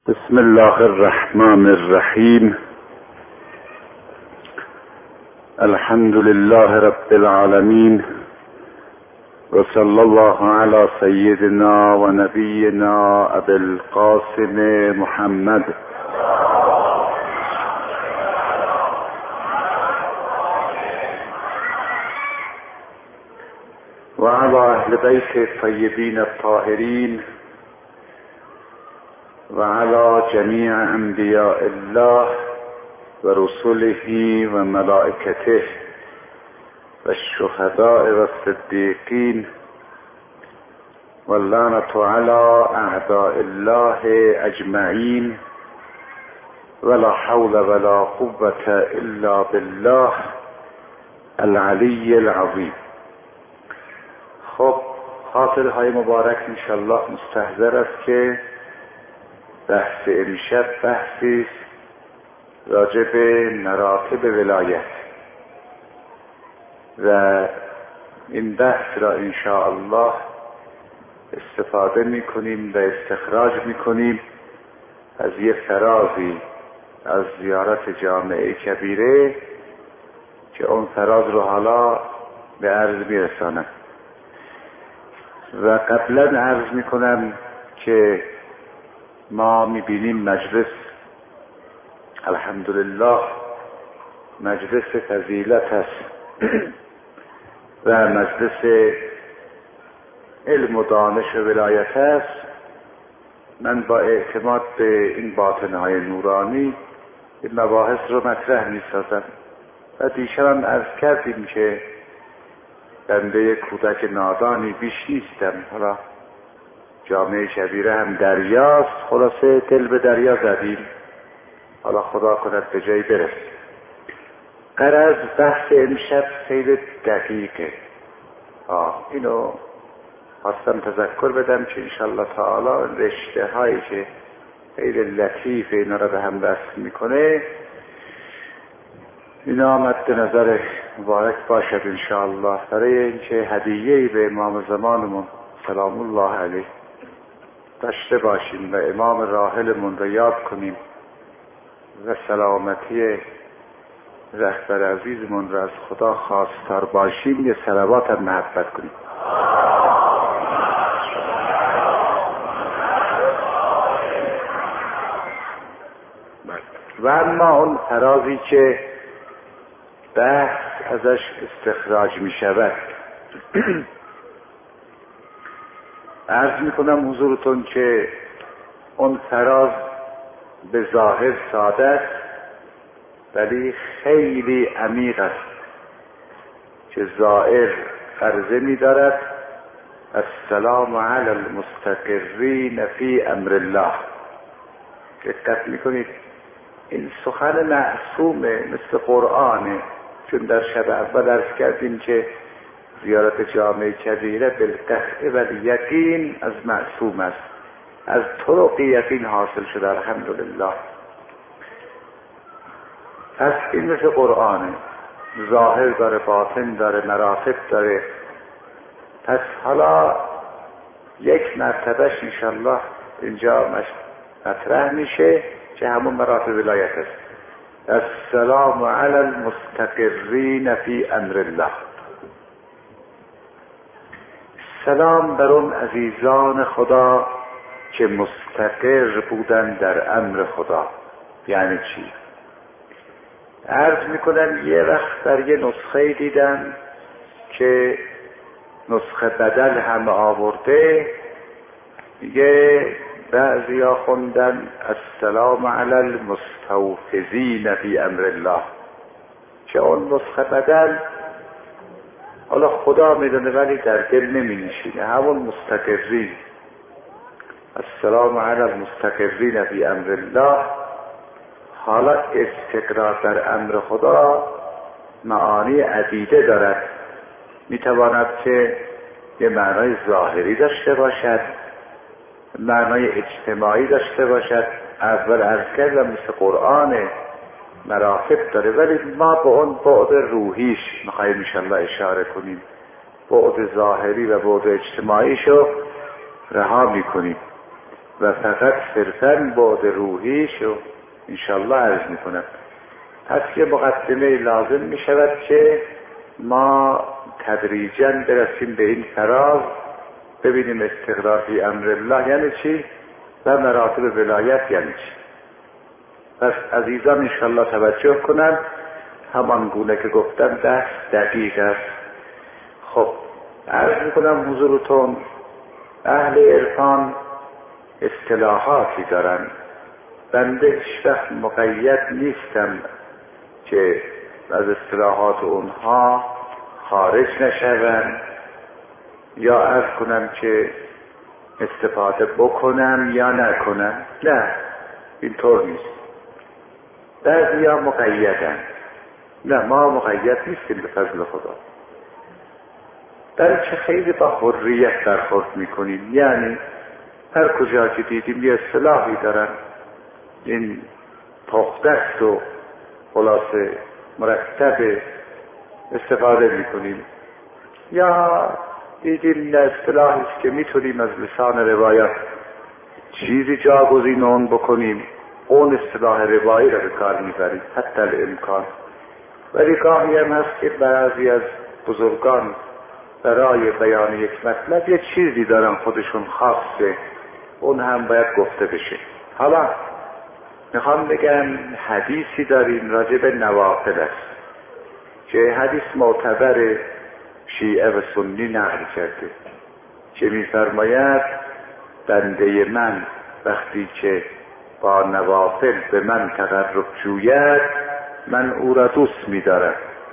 بسم الله الرحمن الرحیم. الحمد لله رب العالمین و صلی الله علی سیدنا و نبینا ابی القاسم محمد و علی اهل بیت الطیبین الطاهرین و علی جمیع انبیاء الله و رسله و ملائکته و الشهداء و الصدیقین و اللعنة علی اعداء الله اجمعین ولا حول ولا قوة الا بالله العلی العظیم. خب خاطرهای مبارک انشاءالله مستحضر است که بحث امشب بحثی راجع به مراتب ولایت و این بحث را انشاءالله استفاده میکنیم و استخراج میکنیم از یه فرازی از زیارت جامعه کبیره که اون فراز رو حالا به عرض میرسانم و قبلا عرض میکنم که ما میبینیم مجلس الحمدلله مجلس فضیلت است و مجلس علم و دانش و ولایت است. من با اعتماد به این باطنهای نورانی این مباحث رو مطرح میسازم و دیشب هم عرض کردیم که بنده کودک نادانی بیش نیستم، حالا جامعه کبیره هم دریاست، خلاصه دل به دریا زدیم، حالا خدا کند به جایی برسیم. غرض بحث امشب خیلی دقیقه، اینو خواستم تذکر بدم که انشالله تعالی رشته هایی که خیلی لطیف اینا را به هم وصل میکنه اینا مد نظر مبارک باشد انشاءالله، برای اینکه هدیه‌ای به امام زمانمون سلام الله علیه داشته باشیم و امام راحلمون را یاد کنیم و سلامتی رهبر عزیزمون را از خدا خواستار باشیم، یه صلوات هم محبت کنیم. و اما اون فرازی که بحث ازش استخراج می شود عرض می کنم حضورتون که اون فراز به ظاهر ساده است ولی خیلی عمیق است که ظاهر عرضه می دارد السلام علی المستقرین فی امر الله. دقت می کنید این سخن معصومه، مثل قرآنه، چون در شب اول عرض کردیم که زیارت جامعه کبیره بالقطع و الیقین از معصوم است، از طرق یقین حاصل شده الحمدلله. پس این مثل قرآنه، ظاهر داره، باطن داره، مراتب داره. پس حالا یک مرتبهش انشالله اینجا مطرح میشه که همون مراتب ولایت است. السلام علی المستقرین فی امر الله. سلام بر اون عزیزان خدا که مستقر بودن در امر خدا. یعنی چی؟ عرض میکنم یه وقت در یه نسخه دیدم که نسخه بدل هم آورده، میگه بعضی ها خوندن السلام علی المستوفزین فی امر الله، که اون نسخه بدل حالا خدا میدونه ولی در دل نمی نشینه، همون مستقرین. السلام علی المستقرین فی امر الله. حالا استقرار در امر خدا معانی عدیده دارد، میتواند که یه معنای ظاهری داشته باشد، معنای اجتماعی داشته باشد. اول عرض کردم مثل قرآن مراتب داره، ولی ما به اون بعد روحیش میخواییم انشالله اشاره کنیم، بعد ظاهری و بعد اجتماعیشو رها میکنیم. و فقط صرفاً بعد روحیشو انشالله عرض میکنم. پس یه مقدمه لازم میشود که ما تدریجاً برسیم به این فراز، ببینیم استقرار فی امر الله یعنی چی و مراتب ولایت یعنی چی. پس عزیزان انشالله توجه کنند، همان گونه که گفتم 10 دقیقه است. خب عرض میکنم حضورتون، اهل عرفان اصطلاحاتی دارن، بنده هیچ وقت مقید نیستم که از اصطلاحات اونها خارج نشوم یا عرض کنم که استفاده بکنم یا نکنم، نه اینطور نیست. بعضیا مقیدن، نه ما مقید نیستیم به فضل خدا، بلکه خیلی با حریت برخورد میکنیم. یعنی هر کجا که دیدیم یه اصطلاحی دارن، این پخته است و خلاصه مرتب استفاده میکنیم، یا دیدیم نه اصطلاحی است که میتونیم از لسان روایت چیزی جاگزین اون بکنیم، اون اصطلاح روایی را به کار میبریم حتی الامکان. ولی گاهی هم هست که بعضی از بزرگان برای بیان یک مطلب یه چیزی دارن خودشون خاصه، اون هم باید گفته بشه. حالا میخوام بگم حدیثی داریم راجع به نوافل است که حدیث معتبر شیعه و سنی نقل کرده که میفرماید بنده من وقتی که با نوافل به من تقرب جوید من او را دوست می‌دارم.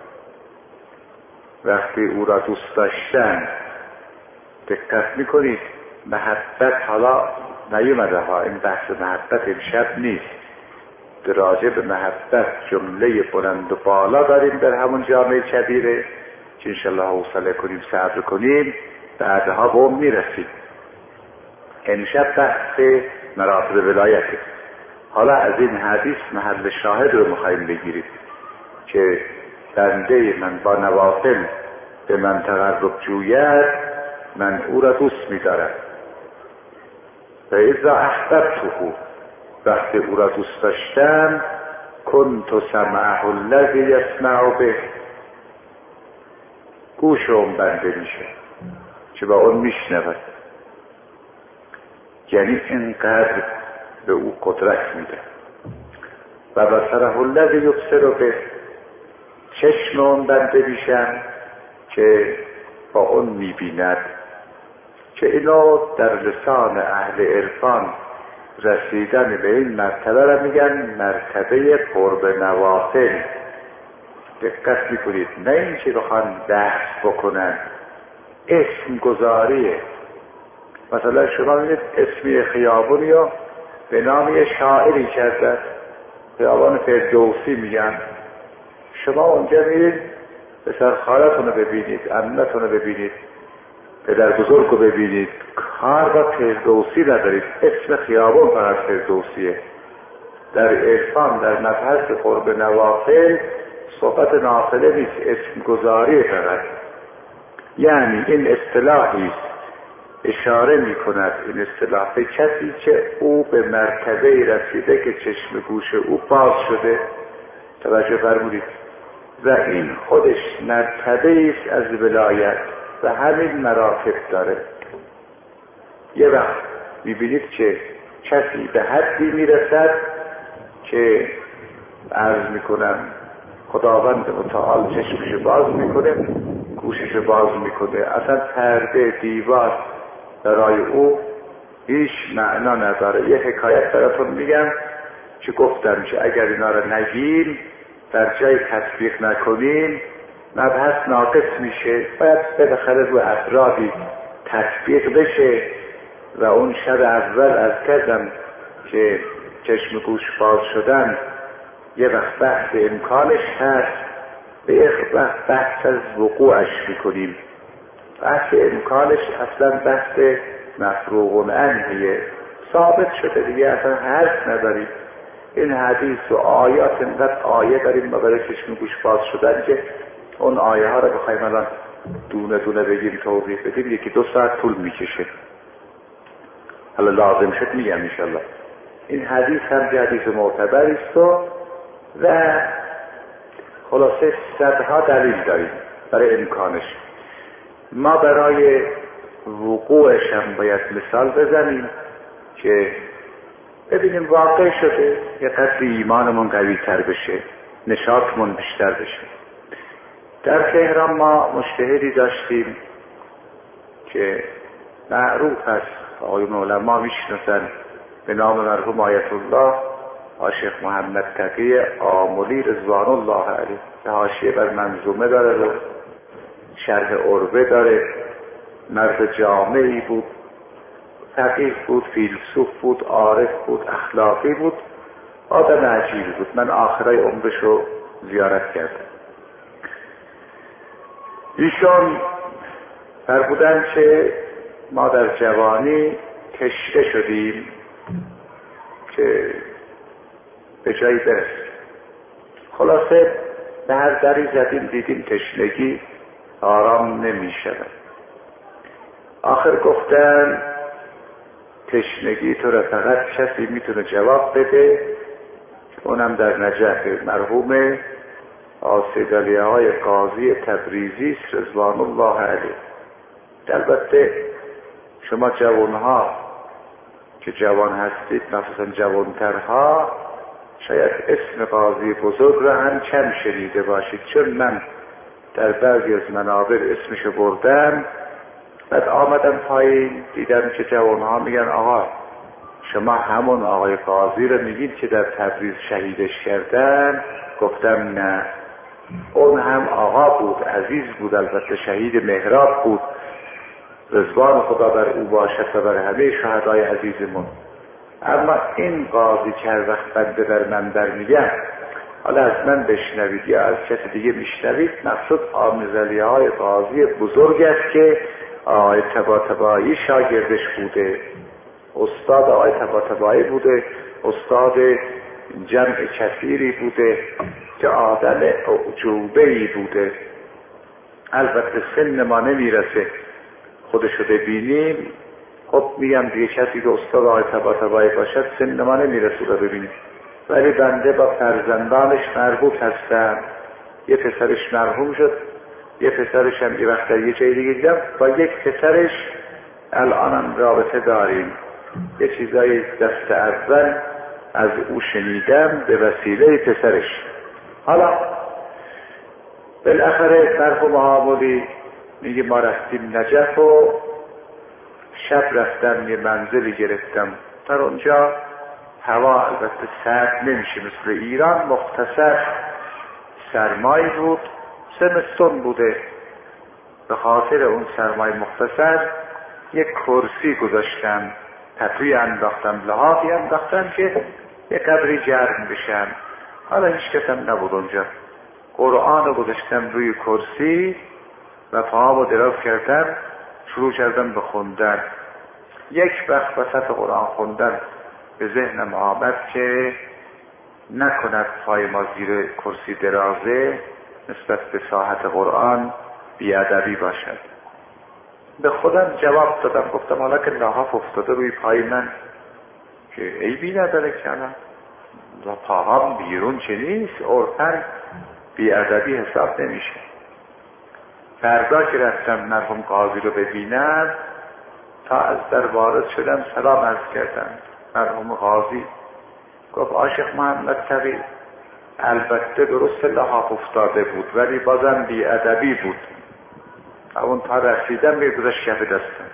وقتی او را دوست داشتن، دقت میکنید محبت حالا نیومده ها، این بحث محبت امشب نیست، راجع به محبت جمله بلند و بالا داریم در همون جامعه کبیره که انشالله حوصله کنیم صبر کنیم بعدها به اون میرسیم. امشب بحث مراتب ولایته. حالا از این حدیث محل شاهد رو میخوایم بگیریم که بنده من با نوافل به من تقرب جوید من او را دوست می‌دارم. و اذا احببته، وقتی او را دوست داشتم، کنت سمعه الذی یسمع به، گوش اون بنده میشه که با اون میشنود. یعنی اینقدر به او قدرت میده. و بصره الذی یبصر به، چشم اون بنده میشن که با اون میبیند. که اینو در لسان اهل عرفان رسیدن به این مرتبه را میگن مرتبه قرب نوافل. دقت میکنید، نه این که بخوان بحث بکنن، اسم گذاریه. مثلا شما میدید اسمی خیابونی رو به نام یه شاعری کردن، خیابان فردوسی میگن. شما اونجا میرید پسر خالتون رو ببینید، عمتون رو ببینید، پدر بزرگ رو ببینید، کار با فردوسی ندارید، اسم خیابان فقط فردوسیه. در عرفان در مبحث قرب نوافل صحبت نافله نیست، اسم گذاری فقط. یعنی این اصطلاحی اشاره می کند، این اصطلاح به کسی که او به مرتبه رسیده که چشم گوش او باز شده. توجه فرمودید؟ و این خودش مرتبه است از ولایت و همین مراتب داره. یه وقت میبینید که کسی به حدی میرسد که عرض میکنم خداوند متعال چشمشو باز میکنه، گوششو باز میکنه، اصلا پرده دیوار برای او هیچ معنا نداره. یه حکایت براتون میگم که گفتم که اگر اینا رو نگیم، در جای تطبیق نکنیم، مبحث ناقص میشه. باید بالاخره رو افرادی تطبیق بشه. و اون شب اول از کردم که چشم گوش باز شدن یه وقت بحث امکانش هست، به یک وقت بحث از وقوعش میکنیم. بحث امکانش اصلا بحث مفروغ عنهیه، ثابت شده دیگه، اصلا حرف نداریم. این حدیث و آیات اینقدر آیه داریم ما برای چشم گوش باز شدن که اون آیه ها رو بخوایم الان دونه دونه بگیم توضیح بدیم 1-2 ساعت طول میکشه. حالا لازم شد میگم انشالله. این حدیث هم حدیث معتبری است و خلاصه صدها دلیل داریم برای امکانش. ما برای وقوعش هم باید مثال بزنیم که ببینیم واقع شده یه قدر ایمانمون قوی تر بشه، نشاطمون بیشتر بشه. در تهران ما مجتهدی داشتیم که معروف است، آقایون علما میشناسن، به نام مرحوم آیت الله شیخ محمد تقی آملی رضوان الله علیه، که حاشیه بر منظومه داره و شرح عربه داره. مرد جامعی بود، فقیه بود، فیلسوف بود، عارف بود، اخلاقی بود، آدم عجیبی بود. من آخرای عمرش رو زیارت کردم. ایشان فرمودن که ما در جوانی تشنه شدیم که به جایی برسیم. خلاصه به هر دری زدیم دیدیم تشنگی آرام نمی شود. آخر گفتن تشنگی تو را فقط کسی میتونه جواب بده، اونم در نجف مرحوم آسیدالیه های قاضی تبریزی رضوان الله علیه. البته شما جوانها که جوان هستید، مخصوصا جوانترها، شاید اسم قاضی بزرگ را هم کم شنیده باشید، چون من در بعضی از منابر اسمشو بردم، بعد آمدم پایین دیدم که جوانها میگن آقا شما همون آقای قاضی رو میگید که در تبریز شهیدش کردن؟ گفتم نه، اون هم آقا بود، عزیز بود، البته شهید محراب بود، رضوان خدا بر او باشد و بر همه شهدای عزیزمون. اما این قاضی که هر وقت بنده در منبر میگم، حالا از من بشنوید یا از کسی دیگه میشنوید، مقصود آموزلیه های قاضی بزرگ است که آقای طباطبایی شاگردش بوده، استاد آقای طباطبایی بوده، استاد جمع کثیری بوده که آدم اعجوبه‌ای بوده. البته سن ما نمیرسه خودشو ببینیم، خب میگم دیگه کسی که استاد آقای طباطبایی باشد سن ما نمیرسه رو ببینیم، ولی بنده با فرزندانش مربوط هستم. یه پسرش مرحوم شد، یه پسرش هم یه وقت در یه جای دیگه دیدم، با یک پسرش الانم رابطه داریم. یه چیزای دست اول از او شنیدم به وسیله پسرش. حالا بالاخره مرحوم آملی میگه ما رفتیم نجف و شب رفتم یه منزلی گرفتم. در اونجا هوا البته سرد نمیشه مثل ایران، مختصر سرمایی بود، زمستون بوده. به خاطر اون سرمای مختصر یک کرسی گذاشتم، پتوی انداختم، لحافی انداختم که یک قدری گرم بشن. حالا هیچ کسم نبود اونجا. قرآن رو گذاشتم روی کرسی و پاهامو دراز کردم، شروع کردم به خوندن. یک وقت وسط قرآن خوندن به ذهنم آمد که نکند پای ما زیر کرسی درازه، نسبت به ساحت قرآن بیادبی باشد. به خودم جواب دادم، گفتم حالا که لحاف افتاده روی پای من که عیبی نداره که الان پاهام بیرون چه نیست، عرفاً بیادبی حساب نمیشه. فردا که رفتم مرحوم قاضی رو ببینم، تا از در وارد شدم سلام عرض کردم. مرحوم قاضی گفت عاشق محمد تقی البته درست لحاف افتاده بود ولی بازم بیادبی بود. اون تا رسیدم به گذاشت کف دستم.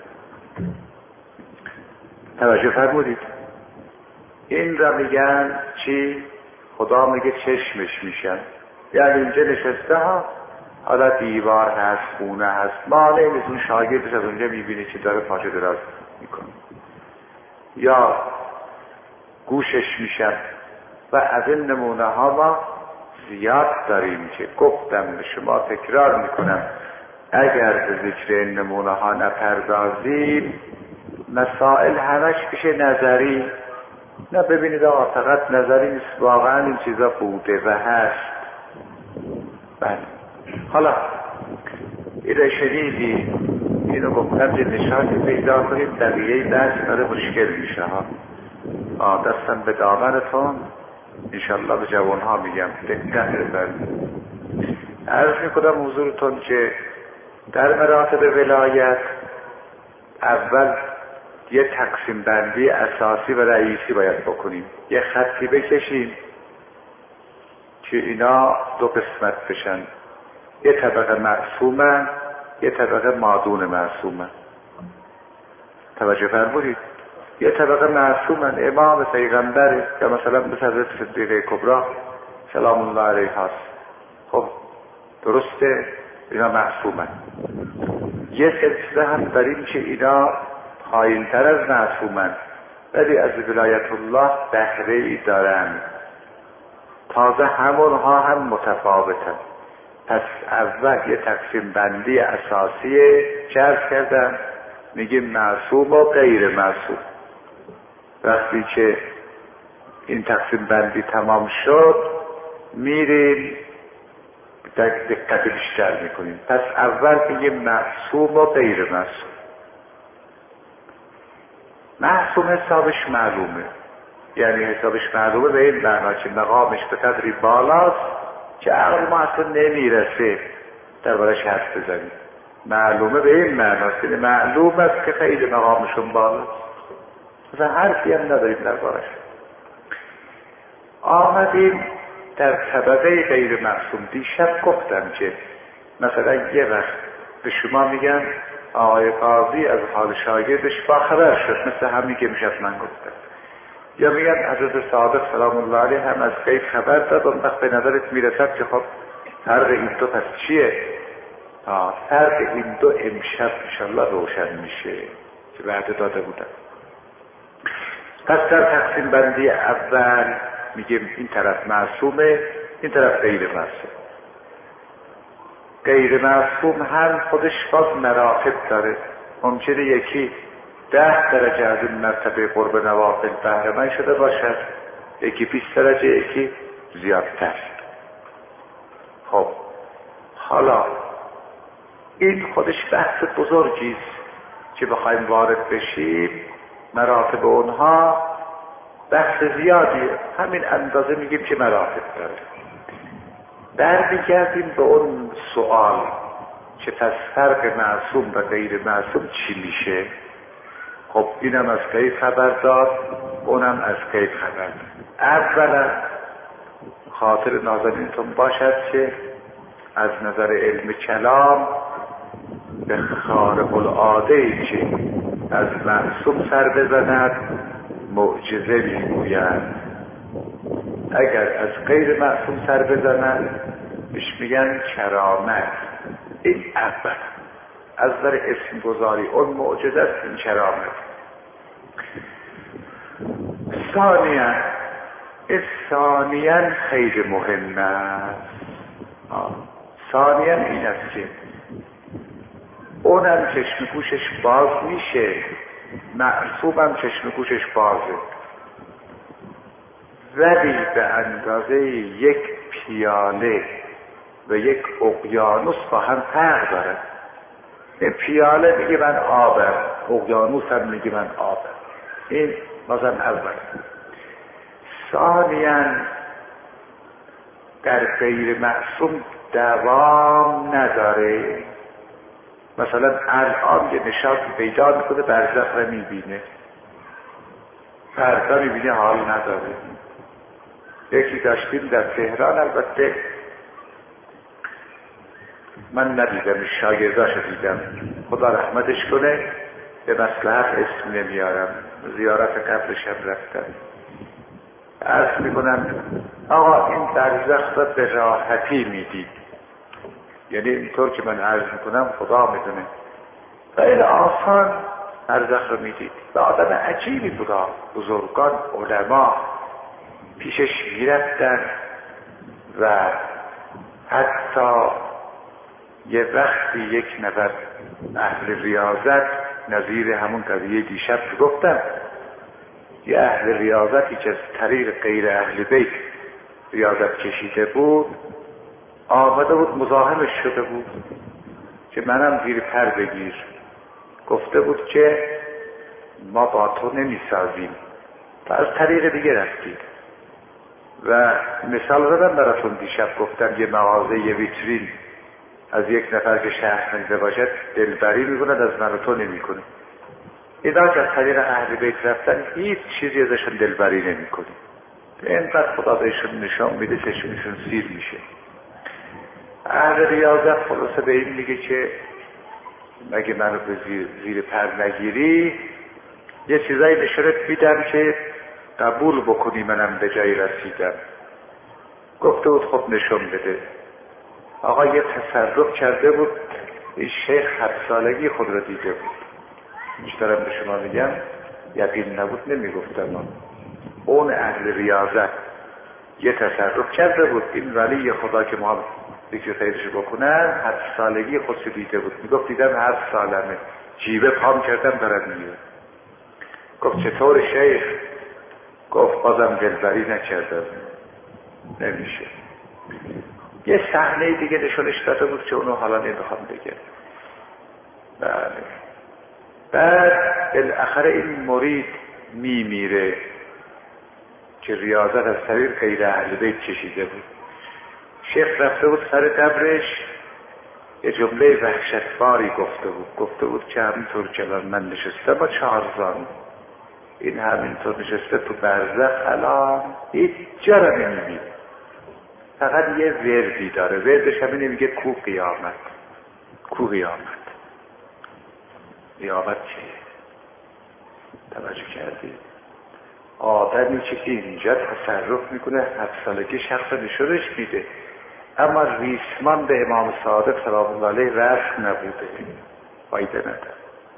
توجه فرمودید؟ این را میگن چی؟ خدا میگه چشمش میشن، یعنی اینجا نشسته ها، حالا دیوار هست، خونه هست، مانع نیست اون شاگردش از اونجا میبینی که داره پاچه دراز میکنه، یا گوشش میشن. و از این نمونه ها ما زیاد داریم که گفتم به شما، تکرار میکنم، اگر به ذکر این نمونه ها نپردازیم مسائل همش بشه نظری. نه ببینید آقا فقط نظری نیست، واقعا این چیزا بوده و هست. بله حالا این شنیدی اینو گفتم که نشاطی پیدا کنید بقیه درس داره مشکل میشه ها. دستم به دامنتون انشالله به جوانها میگم دقت ببرید. عرض میکنم حضورتون که در مراتب ولایت اول یه تقسیم بندی اساسی و رئیسی باید بکنیم، یه خطی بکشیم که اینا دو قسمت بشن، یه طبقه معصومن یه طبقه مادون معصومن. توجه فرمودید؟ یه طبقه معصومن امام پیغمبر یا مثلا مثل حضرت صدیقه کبری سلام الله علیه هست، خب درسته اینا معصومن. یه سلسله هم داریم که اینا پایین تر از معصومن ولی از ولایت الله بهره ای دارن، تازه همونها هم متفاوتن. پس اول یه تقسیم بندی اساسی جذب کردن، میگیم معصوم و غیر معصوم. وقتی که این تقسیم بندی تمام شد میریم دقت بیشتر میکنیم. پس اول میگیم معصوم و غیر معصوم. معصوم حسابش معلومه، یعنی حسابش معلومه به این معنا که مقامش به قدری بالاست که عقل ما اصلا نمیرسه دربارش حرف بزنیم. معلومه به این معناست، یعنی معلوم است که خیلی مقامشون بالاست، مثلا حرفی هم نداریم دربارش. آمدیم در طبقه غیر معصوم. دیشب گفتم که مثلا یه وقت به شما میگن آقای قاضی از حال شاگردش باخبر شد، مثل همین که میشد من گفتم، یا میگن حضرت صادق سلام الله علیه هم از غیب خبر داد. اون وقت به نظرت میرسد که خب فرق این دو پس چیه؟ فرق این دو امشب انشالله روشن میشه که وعده داده بودن. پس در تقسیم بندی اول میگیم این طرف معصومه این طرف غیر معصوم. غیر معصوم هم خودش باز مراتب داره، ممکنه یکی 10 درجه از این مرتبه قرب نوافل بهره مند شده باشد، یکی 20 درجه، یکی زیادتر. خب حالا این خودش بحث بزرگی است که بخوایم وارد بشیم. مراتب اونها بحث زیادیه، همین اندازه میگیم که مراتب داره. برمیگردیم به اون سوال که پس فرق معصوم و غیر معصوم چی میشه؟ خب اینم از غیب خبر داد، اونم از غیب خبر داد. اولا خاطر نازنینتون باشد که از نظر علم کلام به خارق العاده‌ای که از معصوم سر بزند معجزه میگوید، اگر از غیر معصوم سر بزند بهش میگن کرامت. این اول از نظر اسم گذاری اون معجزه است، این کرامت. ثانیاً خیلی مهم است. ثانیاً این است که اونم چشم گوشش باز میشه، معصومم چشم گوشش بازه، ولی به اندازه یک پیاله و یک اقیانوس با هم فرق داره. این پیاله میگه من آبم، اقیانوس هم میگه من آبم. این مثلا اول. ثانیاً در غیر معصوم دوام نداره. مثلا الان یه نشاطی پیدا میکنه برزخ رو میبینه، فردا میبینه حال نداره. یکی داشتیم در تهران، البته من ندیدم، شاگرداشو دیدم، خدا رحمتش کنه، به مصلحت اسم نمیارم، زیارت قبرش هم رفتم. عرض میکنم آقا این برزخ را به راحتی میدید، یعنی اینطور که من عرض میکنم خدا میدونه، خیلی آسان برزخ را میدید. و آدم عجیبی بودا، بزرگان علما پیشش میرفتن و حتی یه وقتی یک نفر اهل ریاضت، نظیر همون قضیه دیشب گفتم، یه اهل ریاضتی که از طریق غیر اهل بیت ریاضت کشیده بود، آمده بود مزاحمش شده بود که منم زیر پر بگیر، گفته بود که ما با تو نمیسازیم و از طریق دیگه رفتید. و مثال زدم براتون دیشب، گفتم یه مغازه، یه ویترین از یک نفر که شهرمنده باشد دلبری میکند، از من و تو نمیکنه. اینا که از طریق اهل بیت رفتن هیچ چیزی ازشون دلبری نمیکنه. اینقدر خدا بهشون نشان میده چشمشون سیر میشه. اهل ریاضت خلاصه به این میگه که مگه منو به زیر پر نگیری، یه چیزایی نشانت میدم که قبول بکنی منم به جایی رسیدم. گفته بود خب نشون بده. آقا یه تصرف کرده بود، این شیخ 7 سالگی خود را دیده بود. مشترم به شما میگم یقین نبود نمیگفتم. اون اهل ریاضت یه تصرف کرده بود، این ولی خدا که ما ذکر خیرش بکنن 7 سالگی خود دیده بود. میگفت دیدم 7 سالمه، جیبه پام کردم دارم میره. گفت چطور شیخ؟ گفت بازم دلبری نکردم. نمیشه. یه صحنه دیگه نشونش داده بود که اونو حالا نمیخوام بگم. بله. بعد بالاخره این مرید میمیره که ریاضت از طریق غیر اهل بیت چشیده بود. شیخ رفته بود سر قبرش، یه جمله وحشتباری گفته بود که همینطور که من نشسته با 4 زانو، این همینطور نشسته تو برزخ، الان هیچ جا را نمیبینه، فقط یه وردی داره، وردش همینه، میگه کو قیامت. کو قیامت؟ قیامت چیه؟ توجه کردی؟ آدمی که اینجا تصرف میکنه 7 سالگی شخص نشونش میده، اما ریسمان به امام صادق سلام الله علیه رسم نبوده، فایده نداره.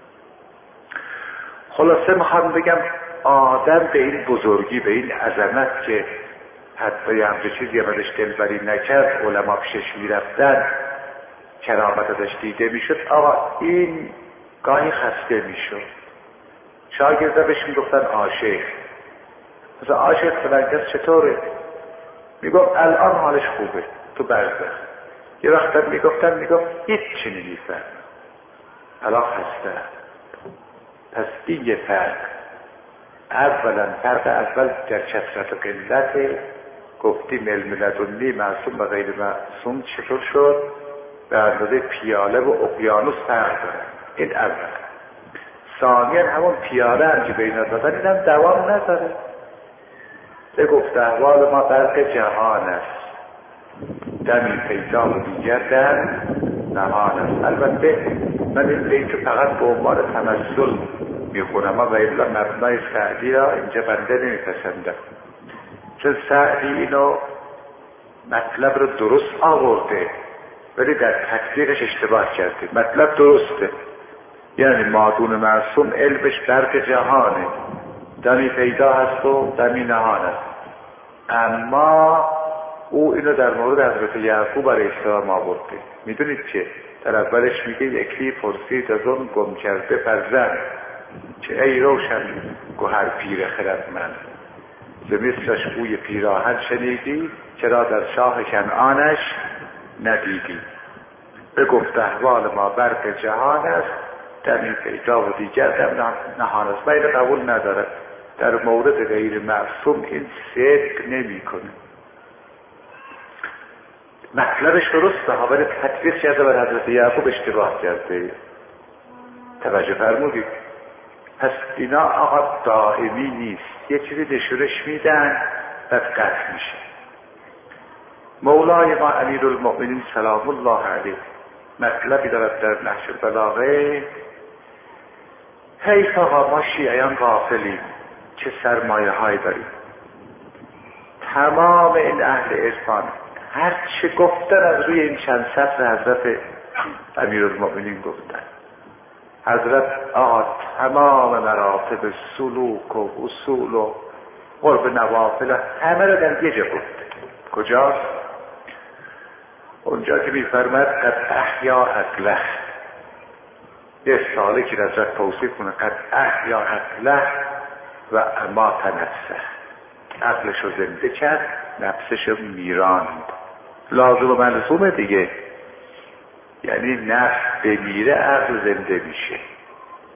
خلاصه میخوام بگم آدم به این بزرگی، به این عظمت که حتی یه همچه چیزی ازش دلبری نکرد، علما پیشش میرفتن، کرامت ازش دیده میشد، آقا این گاهی خسته میشد. شاگرده بهش میگفتن عاشق، مثلا عاشق فلان کس چطوره؟ میگفت الان حالش خوبه تو برزخ. یه وقت میگفت هیچ چی نمیفهم، الان خسته. پس این یه فرق. اولا فرق اول در کثرت و قلت. گفتیم علم لدنی معصوم و غیر معصوم چطور شد؟ به اندازه پیاله و اقیانوس فرق داره. این اول. ثانیا همون پیاله هم که بینا دادن این هم دوام نداره. به گفت احوال ما غرق جهان است، دمی پیدا و دیگر در نهان است. البته من این بیتو فقط به عنوان تمثل میخونم و الا مبنای سعدی را اینجا بنده نمیپسندم، چون سعدی اینو مطلب رو درست آورده ولی در تطبیقش اشتباه کرده. مطلب درسته، یعنی مادون معصوم علمش برق جهانه، دمی پیدا هست و دمی نهان است، اما او اینو در مورد حضرت یعقوب علیه السلام آورده. میدونید که در اولش میگه یکی پرسید از اون گم کرده فرزند که ای روشن گوهر پیر خردمند، ز مصرش بوی پیراهن شنیدی چرا در شاه کنعانش ندیدی. به گفت احوال ما برق جهان است، دمی پیدا و دیگر دم نهان است. من اینو قبول نداره. در مورد غیر معصوم این صدق نمی کنه. مطلبش درسته ها، ولی تطبیق کرده بر حضرت یعقوب اشتباه کرده. توجه فرمودید؟ پس اینا آقا دائمی نیست، یه چیزی نشونش میدن بعد قطع میشه. مولای ما امیرالمؤمنین سلام الله علیه مطلبی دارد در نهج البلاغه: حیف آقا ما شیعیان غافلیم، چه سرمایه هایی داریم. تمام این اهل عرفان هر چه گفتن از روی این چند سطر حضرت امیرالمؤمنین گفتن. حضرت تمام مراتب سلوک و اصول و قرب نوافل همه رو در یه جا گفته. کجاست؟ اونجا که میفرماید قد احیا عقله، یه سالکی حضرت توصیف کنه قد احیا عقله و امات نفسه، عقلشو زنده کرد نفسشو میراند. لازم و ملزومه دیگه، یعنی نفس بمیره عقل زنده میشه.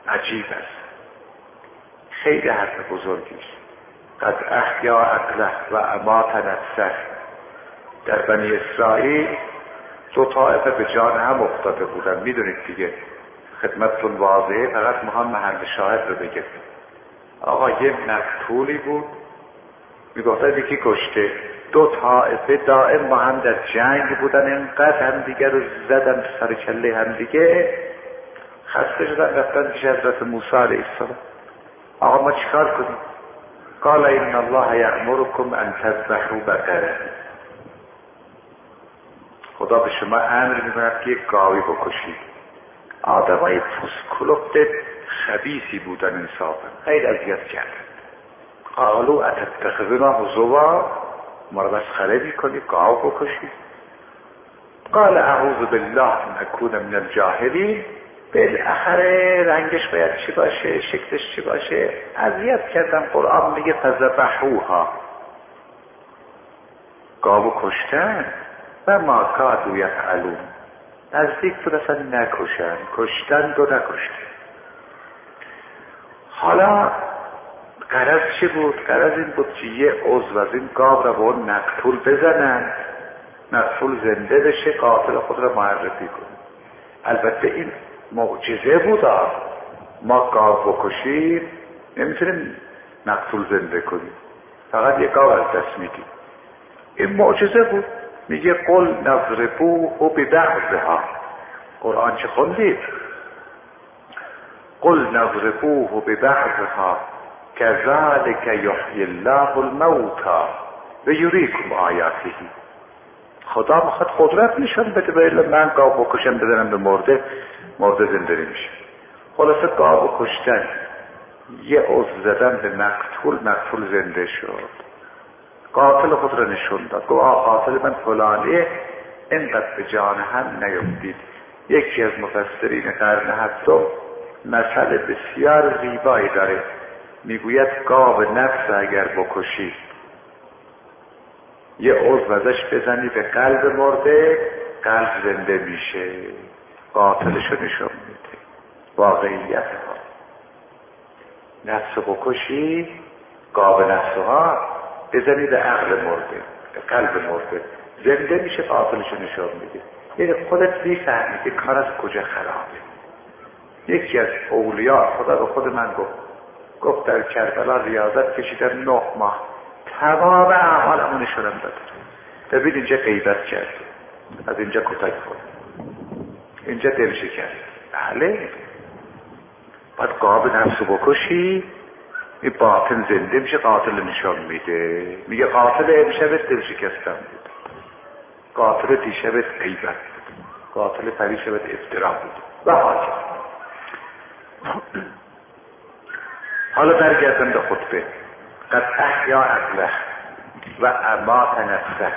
عجیب است، خیلی حرف بزرگیست. قد احیا عقله و امات نفسه. در بنی اسرائیل دو طایفه به جان هم افتاده بودن، میدونید دیگه، خدمتتون واضحه، فقط میخوام محل شاهد رو بگم. آقا یه مقتولی بود، میگفتن یکی کشته، دو طایفه دائم با هم در جنگ بودن، اینقدر هم دیگه رو زدن سر کله هم دیگه، خسته شدن، رفتن پیش حضرت موسی علیه السلام. آقا ما چیکار کنیم؟ قال ان الله یأمرکم ان تذبحوا بقره. خدا به شما امر میکند که یک گاوی بکشید. آدمای فسکلفت خبیثی بودن، انصافا خیلی اذیت کردن. قالوا اتتخذنا هزوا، ما رو مسخره میکنی گاو بکشید؟ قال اعوذ بالله ان اکون من الجاهلین. بالاخره رنگش باید چی باشه، شکلش چی باشه، اذیت کردن. قرآن میگه فذبحوها، گاو کشتن. و ما کادوا یفعلون، نزدیک بود اصلا نکشن، کشتن و نکشتن. حالا غرض چی بود؟ غرض این بود که یه عضو از این گاو را به اون مقتول بزنن، مقتول زنده بشه، قاتل خود را معرفی کنه. البته این معجزه بود، ما گاو بکشیم نمیتونیم مقتول زنده کنیم، فقط یه گاو از دست میدیم. این معجزه بود. میگه قل نضربوه ببعضها. قرآن چه خوندید؟ قل نضربوه ببعضها كذلك يحيي الله الموتى و یریکم آیاته. خدا میخواد قدرت نشون بده، به من گاو بکشم بزنم به مرده زنده میشه. خلاصه گاو کشتن، یه عضو زدن به مقتول زنده شد. قاتل خود را نشون داد، گفت قاتل من فلانیه، اینقدر به جان هم نیفتید. یکی از مفسرین قرن هفتم مثل بسیار زیبایی داره، میگوید گاو نفس اگر بکشی، یه عضو ازش بزنی به قلب مرده، قلب زنده میشه. قاتلشو نشون میده. واقعیت ها نفس بکشی، گاو نفسها بزنی به عقل مرده، به قلب مرده، زنده میشه، قاتلشو نشون میده. یعنی خودت میفهمی که کار از کجا خرابه. یکی از اولیاء خدا به خود من گفت در کربلا ریاضت کشیدم 9 ماه، تمام اعمالمو نشونم داد. ببین اینجا غیبت کرد، از اینجا کتک خورد، اینجا دل شکست. بله، باید گاو نفسو بکشی، این باطن زنده میشه، قاتل نشان میده. میگه قاتل امشبت دل شکستم بود، قاتل دیشبت غیبت بود، قاتل پریشبت افترا بود و حاجت. حالا برگردم به خطبه. قد احیا عقله و امات نفسه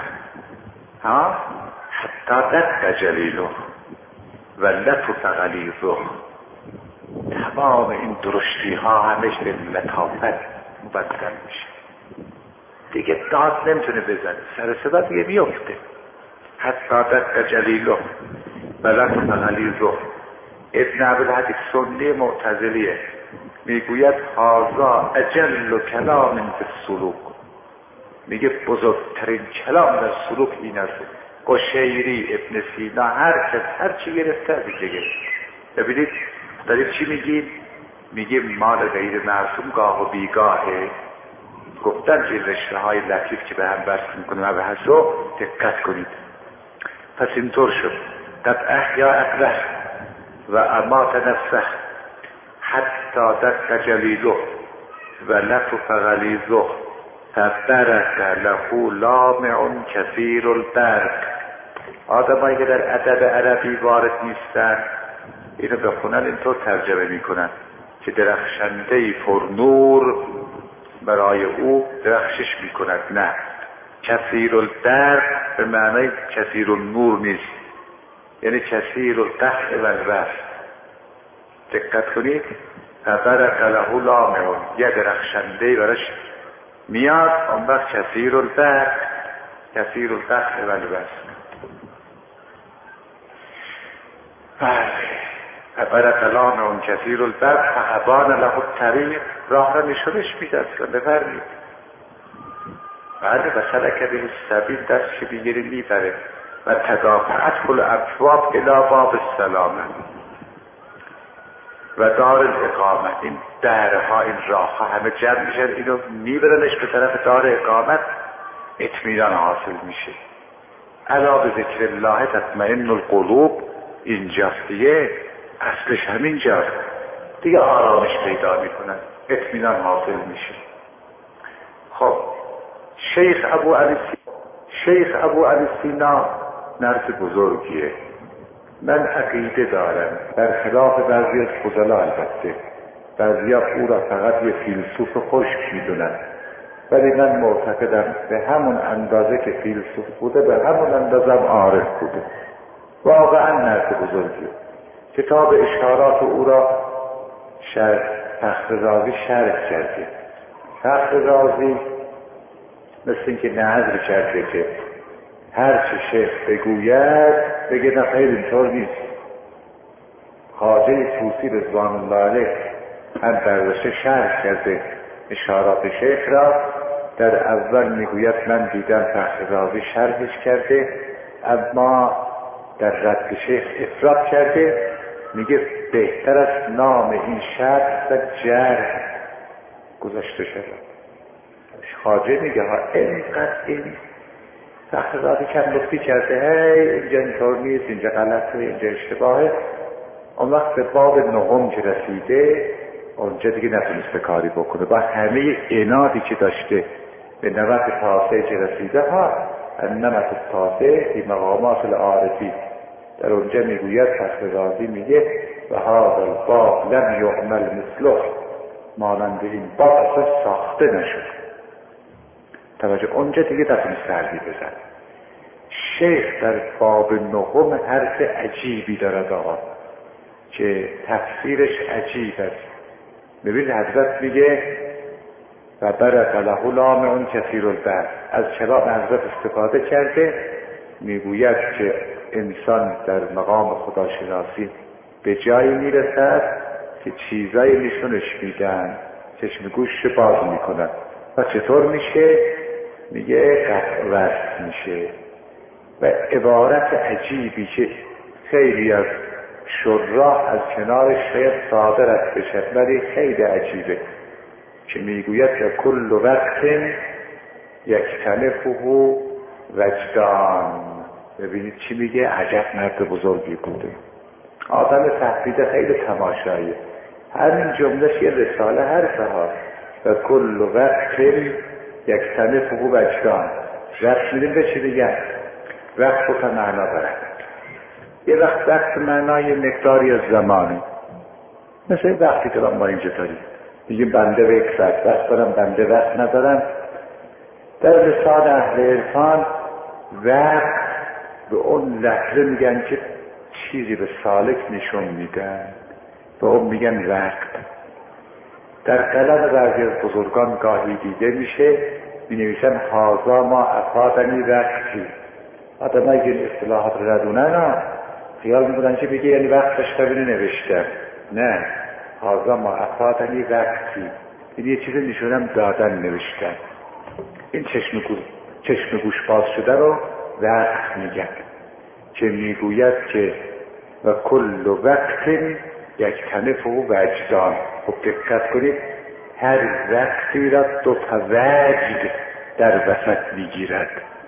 حتی دق جلیله و لطف غلیظه. تمام این درشتی ها همش به لطافت مبدل میشه، دیگه داد نمیتونه بزنه، سر صدا دیگه میفته. حتی دق جلیله و لطف غلیظه. ابن عبدالحدیث سنی معتزلیه، میگوید هذا اجل کلام فی السلوک. میگه بزرگترین کلام در سلوک این است. قشیری، ابن سینا، هر چی گرفته از اینجا گرفته. ببینید دارید چی میگیم؟ میگیم مال غیر معصوم گاه و بیگاهه. گفتن که رشته های لطیف که به هم بست میکنه و به حسو دقت کنید. پس اینطور شد قد احیا عقله و امات نفسه حتی دق جلیله و لطف غلیظه فبرک له لامع کثیر البرق. آدمایی که در ادب عربی وارد نیستن اینو بخونن اینطور ترجمه میکنن که درخشنده پرنور برای او درخشش میکند. نه، کثیر البرق به معنای کثیر النور نیست، یعنی کثیر القطع و الوصل. دقت کنید. فبرک له لامع، یه درخشنده براش میاد، اون وقت کثیر البرق، کثیر القطع و الوصل. فبر کلام اون کثیر البر فهبان له الطریق، راه را نشونش میداد که بفرمید. بعد وصله که به سبیل دستش بگیری میبره و تدافعت کل ابواب الی باب السلامه و دار الاقامه. این درها، این راهها همه جمع میشن، اینو میبرنش به طرف دار اقامت، اطمینان حاصل میشه. الا به ذکر الله تطمئن القلوب، اینجاست دیگه، اصلش همینجاست دیگه، آرامش پیدا میکنن، اطمینان حاصل میشه. خب شیخ ابو علی سینا نرس بزرگیه. من عقیده دارم، برخلاف بعضی از فضلا، البته بعضی او را فقط یه فیلسوف خشک میدونن، ولی من معتقدم به همون اندازه که فیلسوف بوده به همون اندازه هم عارف بوده. واقعا نرس بزرگیه. کتاب اشارات او را فخر رازی شرح کرده. فخر رازی مثل اینکه نظر کرده که هر چه شیخ بگوید بگه نه خیر اینطور نیست. خواجه طوسی رضوان الله علیه هم برداشته شرح کرده اشارات شیخ را. در اول میگوید من دیدم فخر رازی شرحش کرده، اما در رد شیخ افراط کرده. میگه بهتر از نام این شرح و جرح گذاشته شده. خواجه میگه ها اینقدر این فخر رازی کم لطفی کرده، اینجا اینطور نیست، اینجا غلطه، اینجا اشتباهه. اون وقت به باب نهم که رسیده اونجا دیگه نتونسته کاری بکنه. با همه عنادی که داشته به نمت تاسه که رسیده ها، نمت تاسه فی مقامات العارفی، در اونجا میگوید فخر رازی میگه و هذا الباب لم یعمل مثله، مانند این باب اصلا ساخته نشد. توجه، اونجا دیگه نتونست حرفی بزن. شیخ در باب نهم حرف عجیبی دارد آقا که تفسیرش عجیب است. ببین حضرت میگه و برق له لامع کثیر البر، از کلام حضرت استفاده کرده. میگوید که انسان در مقام خداشناسی به جایی میرسد که چیزایی نشونش میدن، چشم گوش باز میکنن. و چطور میشه؟ میگه قطع وصل میشه. و عبارت عجیبی که خیلی از شراح از کنارش شاید صادرت بشه، ولی خیلی عجیبه، که میگوید که کل وقت یکتنفه وجدان. ببینید چی میگه، عجب مرد بزرگی بوده، آدم تحقیق خیلی تماشاییه. همین جملهش یه رساله حرفه ها. و کل وقت یکتنفه وجدان. رفت میدیم به چی دیگه؟ وقت رو معنا برد. یه وقت معنای مقداری از زمانه، مثل وقتی که ما اینجا داریم دیگه بنده به یک ساعت وقت دارم، بنده وقت ندارم. در لسان اهل عرفان وقت به اون لحظه میگن که چیزی به سالک نشون میدن، به اون میگن وقت. در قلم بعضی از بزرگان گاهی دیده میشه مینویسن هازا ما افادنی وقتی. آدم اگه این اصطلاحات رو ندونن خیال میکنن که بگه یعنی وقت داشته بینه نوشتن. نه، هازا ما افادنی وقتی، این یه چیز نشونم دادن، نوشتن. این چشم گوش باز شده رو وقت میگن، که میگوید که و کل وقت یکتنفه وجدان. خب دقت کنید، هر وقتی را دو تا وجد در وسط میگیرد.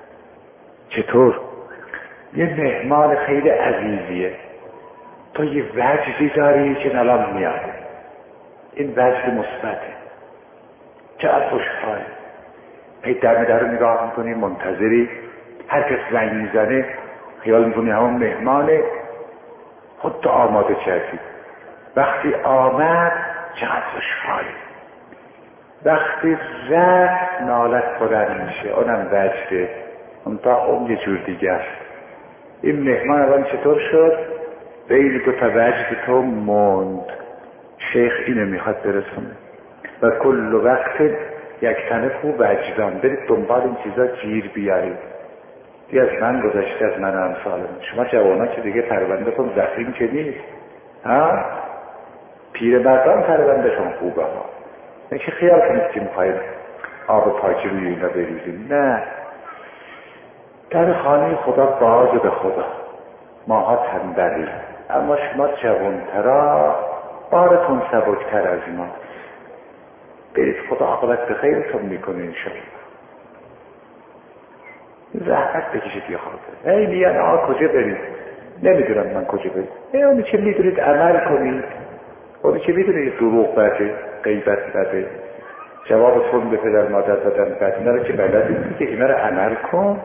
چطور؟ یه مهمان خیلی عزیزیه، تو یه وجدی داری که الان میاد، این وجد مثبته، چقدر خوشحاله. هی در رو نگاه میکنی، منتظری، هر کس زنگ میزنه خیال میکنی همون مهمانه، خودتو آماده کردی. وقتی آمد چقدر خوشحاله. وقتی رفت نالت بلند میشه، اونم وجده، اون تا اون یه جور دیگه است. این مهمان الان چطور شد؟ بین دو تا وجد تو موند. شیخ اینو میخواد برسونه. و کل وقت یکتنفه وجدان. برید دنبال این چیزا گیر بیارید. دیگه از من گذشته، از من امثالم. شما جوانا که دیگه پرونده‌تون ضخیم که نیست، ها پیرمردان پروندهشون خوبه ها. اینکه خیال کنید که میخوایم آب پاکی روی اینا بریزیم، نه. در خانه خدا باز به خدا، ماها تنبلی، اما شما جوانترا بارتون سبکتر از ما. برید خدا عاقبت به خیرتون میکنه انشاءالله. زحمت بکشید یه خاطر. ای میگن آقا کجا برید؟ نمیدونم من کجا برید. اونی که میدونید عمل کنید، اونی که میدونید دروغ بده، غیبت بده، جوابتون به پدر مادر دادن بده، اینا رو که بلدید که اینا رو عمل کن.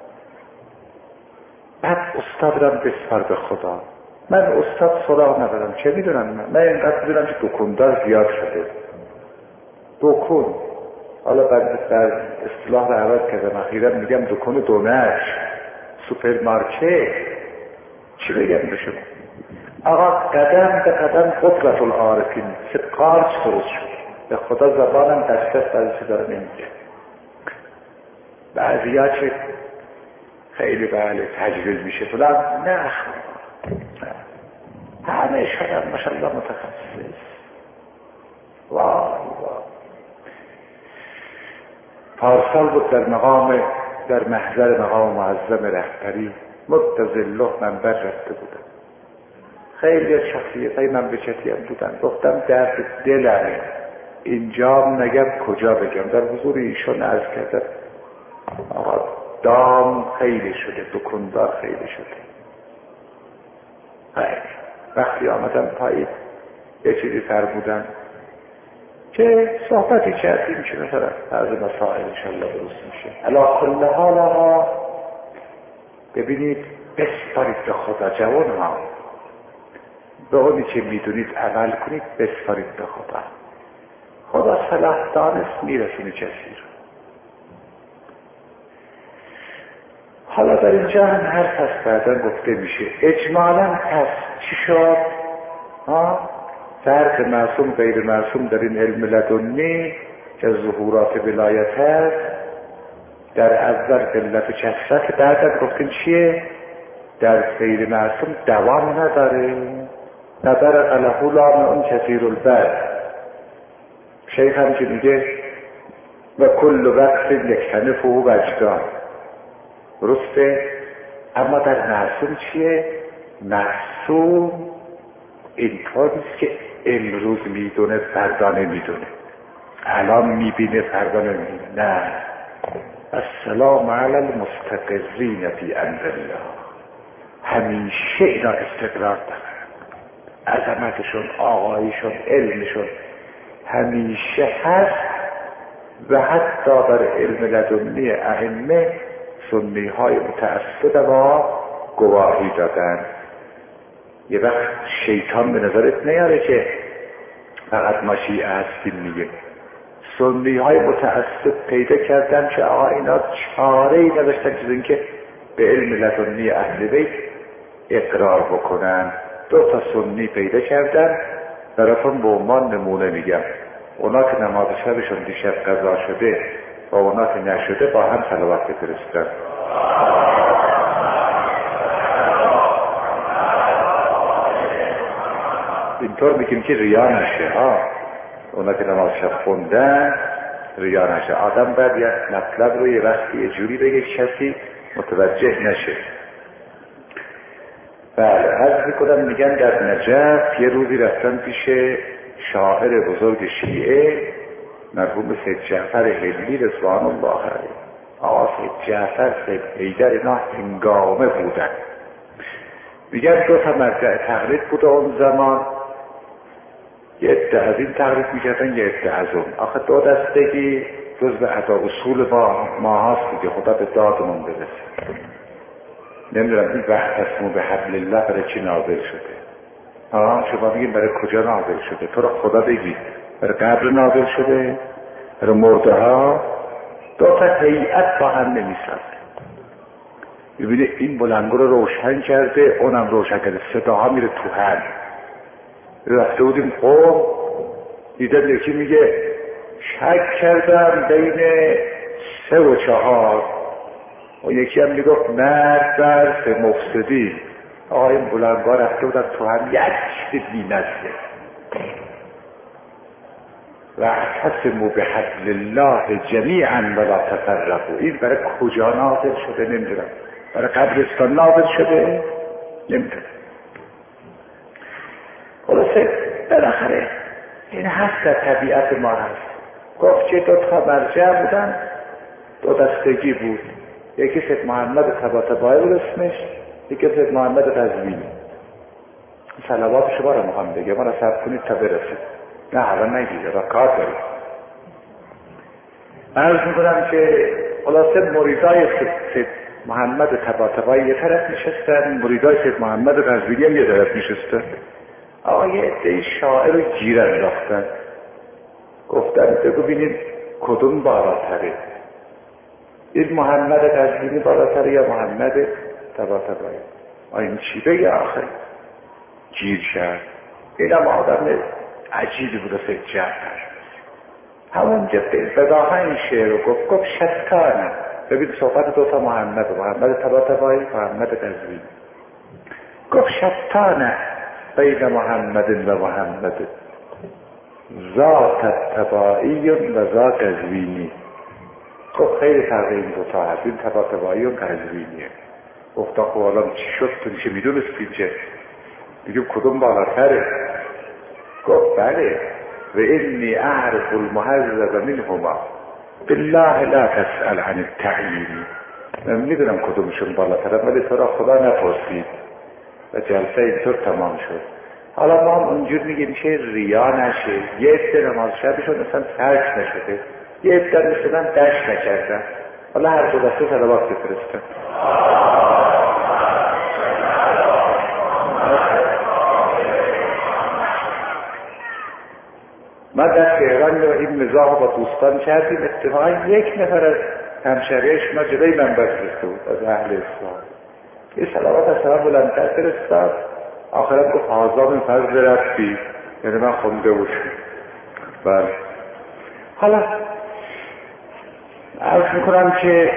بعد استاد رو بسپار به خدا. من استاد سراغ ندارم، چه میدونم من اینقدر میدونم که دکوندار زیاد شده. دکون، حالا بعد در اصطلاح رو عوض کردم، اخیرا میگم دکون دونش، سوپرمارکت. چی بگم به شما؟ آقا قدم به قدم قدرت العارفین قارچ درست شد. به خدا زبانم دست بعضی داره نمیگه. بعضی ها چه خیلی بله تجویل میشه فلان، نه همه شدن ماشاءالله متخصص. وای وای. پارسال بود در محضر مقام معظم رهبری متزله منبر رفته بودم. خیلی از شخصیتای مملکتی هم بودن. گفتم درد دلمه، اینجا نگم کجا بگم. در حضور ایشون عرض کردم آقا دام خیلی شده، دکندار خیلی شده. وقتی آمدم پایین یه چیزی فرمودن که صحبتی کردیم که مثلا از مسائل انشاءالله درست میشه. علا کل حال آقا ببینید، بسپارید به خدا. جوان ها به اونی که میدونید عمل کنید، بسپارید به خدا. خدا صلاح دانست میرسونه کسی رو. حالا در اینجا هم حرف هست بعدا گفته میشه. اجمالا هست چی شد؟ فرق معصوم غیر معصوم در این علم لدنی که ظهورات ولایت هست، در اول قلت و کثرت، بعدا گفتیم چیه؟ در غیر معصوم دوام نداره. نظر قلهو لام اون کثیر البر. شیخ هم که میگه و کل وقت یکتنف و وجدان، درسته؟ اما در معصوم چیه؟ معصوم اینطور نیست که امروز میدونه فردا نمیدونه، الان میبینه فردا نمیبینه. نه، السلام علی المستقرین فی امر الله. همیشه اینا استقرار دارن. عظمتشون، آقایشون، علمشون همیشه هست. و حتی در علم لدنی ائمه سنی های متعصب ما گواهی دادن. یه وقت شیطان به نظرت نیاره که فقط ما شیعه هستیم میگه. سنی های متعصب پیدا کردن که آقا اینا چاره ای نداشتن چیز این که به علم لدنی اهل بیت اقرار بکنن. 2 تا سنی پیدا کردن، براتون به عنوان نمونه میگم. اونا که نماز شبشون دیشب قضا شده و اونا که نشده با هم صلوات بفرستن. اینطور میگیم که ریا نشه ها. اونا که نماز شب خوندن ریا نشه. آدم باید یک مطلب رو یه وقتی یه جوری بگه کسی متوجه نشه. بله، عرض میکنم میگن در نجف یه روزی رفتن پیش شاعر بزرگ شیعه مرحوم سید جعفر هندی رضوان الله علیه. آقا سید جعفر، سید حیدر اینا هنگامه بودن. میگن 2 تا مرجع تقلید بوده اون زمان. یه عده از این تقلید میکردن، یه عده از اون. آخه 2 دستگی جزء ادا اصول ما هست دیگه. خدا به دادمون برسه. نمیدونم این وحدتمون به حبل الله برای چی نازل شده. شما بگید برای کجا نازل شده؟ تو رو خدا بگید برای قبر نازل شده؟ برای مرده ها؟ 2 تا هیئت با هم نمیسازه. ببینه این بلنگو رو روشن کرده، اونم روشن کرده، صداها میره تو هم. رفته بودیم قوم، دیدن یکی میگه شک کردم بین 3 و 4. و یکی هم میگفت مرد برس مفسدی. آقای بلندگاه رفته بودن تو هم یک چیز بی‌نظیره و اعتصموا بحبل الله جمیعا ولا تفرقوا. این برای کجا نازل شده نمیدونم، برای قبرستان نازل شده نمیدونم. خلاصه بالاخره این هست در طبیعت ما هست. گفت که 2 تا مرجع بودن، 2 دستگی بود، یکی سید محمد طباطبایی بود اسمش، یکی سید محمد قزوینی. صلوات شما رو میخوام بگه، ما رو صرف کنید تا برسید، نه حالا نگیره و کار دارید. عرض میکنم که خلاصه مریدای سید محمد طباطبایی یه طرف نشستن، مریدای سید محمد قزوینی هم یه طرف نشستن. آقای عده شاعر رو گیر انداختن، گفتن بگو ببینید کدوم بالاتره، این محمد قزوینی بالاتره یا محمد طباطبایی؟ این چی بگه آخر؟ گیر شد. این هم آدم عجیبی بود سید جعفر. همونجا بداها این شعر رو گفت شتانه. ببین صحبت 2 تا محمد طباطبایی، محمد قزوینی. گفت شتانه بین محمد و محمد، ذات طبائی و ذا قزوینی. گفت خیلی فرق این 2 تا هست، این طباطبایی و قزوینیه. گفت خب حالا چی شد؟ تو میشه میدونستی چه؟ میگم کدوم بالاتره؟ گفت بله، و انی اعرف المهذب منهما بالله لا تسأل عن التعیین. من میدونم کدومشون بالاتره، ولی تو را خدا نپرسید. و جلسه اینطور تمام شد. حالا ما هم اونجور میگیم که ریا نشه. یه عده نماز شبشون اصلا ترک نشده، یه عده مثلا دشت نکردن. حالا هر 2 دسته صلوات بفرستن. ما در تهران این مزاح با دوستان کردیم، اتفاقا 1 نفر از همشهریش ما جلوی منبر فرسته بود از اهل اسلام. یه صلوات از سلام بلندتر فرستاد، آخرت گفت هازا من فضل ربی، یعنی من خونده بودم. بله. حالا عرض میکنم که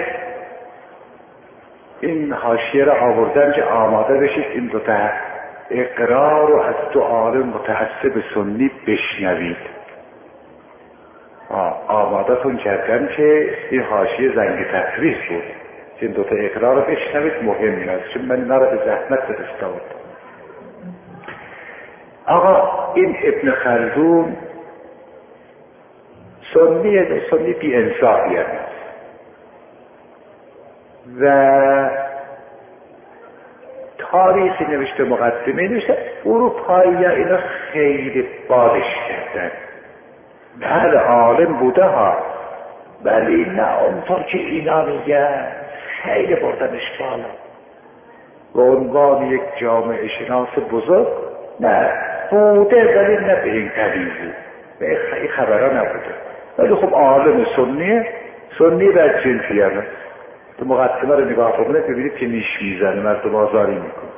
این حاشیه را آوردن که آماده بشید این 2 تا اقرار رو از 2 عالم متعصب سنی بشنوید. آماده‌تون کردن که این حاشیه زنگ تفریح بود، این 2 تا اقرار رو بشنوید، مهم است، چون من اینا رو به زحمت فرستادم. آقا این ابن خلدون سنی بی انصافی است و تاریخی نوشته، مقدمه نوشته، اروپایی ها اینا خیلی بادش کردن. بله عالم بوده ها، ولی نه اونطور که اینا میگن خیلی بردنش بالا. به عنوان یک جامعه شناس بزرگ نه بوده، ولی نه به این قدیمی، به این خبرها نبوده. ولی خب عالم سنی در جنسی هم تو مقدمه رو نگاه کنید ببینید که نیش میزنه، مردم آزاری میکنه.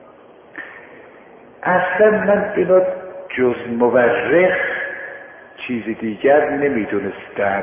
اصلا من اینو جز مورخ چیز دیگر نمیدونستم.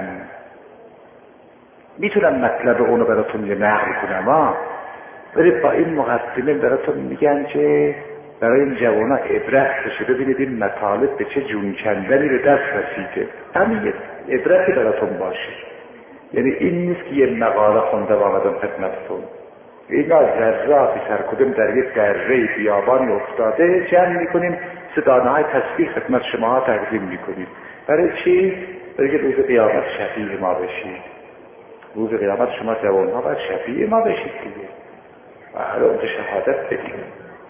میتونم مطلب اونو براتون یه نقل کنم ولی با این مقدمه براتون میگن که برای این جوانا عبرت بشه، ببینید این مطالب به چه جون کندنی به دست رسیده. همین عبرتی براتون باشه. یعنی این نیست که یه مقاله خونده و آمدم خدمتتون. اینا ذراتی سرکدم در یک دره بیابانی افتاده جمع میکنیم، دانه های تسبیح خدمت شما تقدیم میکنیم. برای چی؟ برای که روز قیامت شفیع ما بشید. روز قیامت شما جوانها باید شفیع ما بشید دیگه و حالا شهادت بدیم.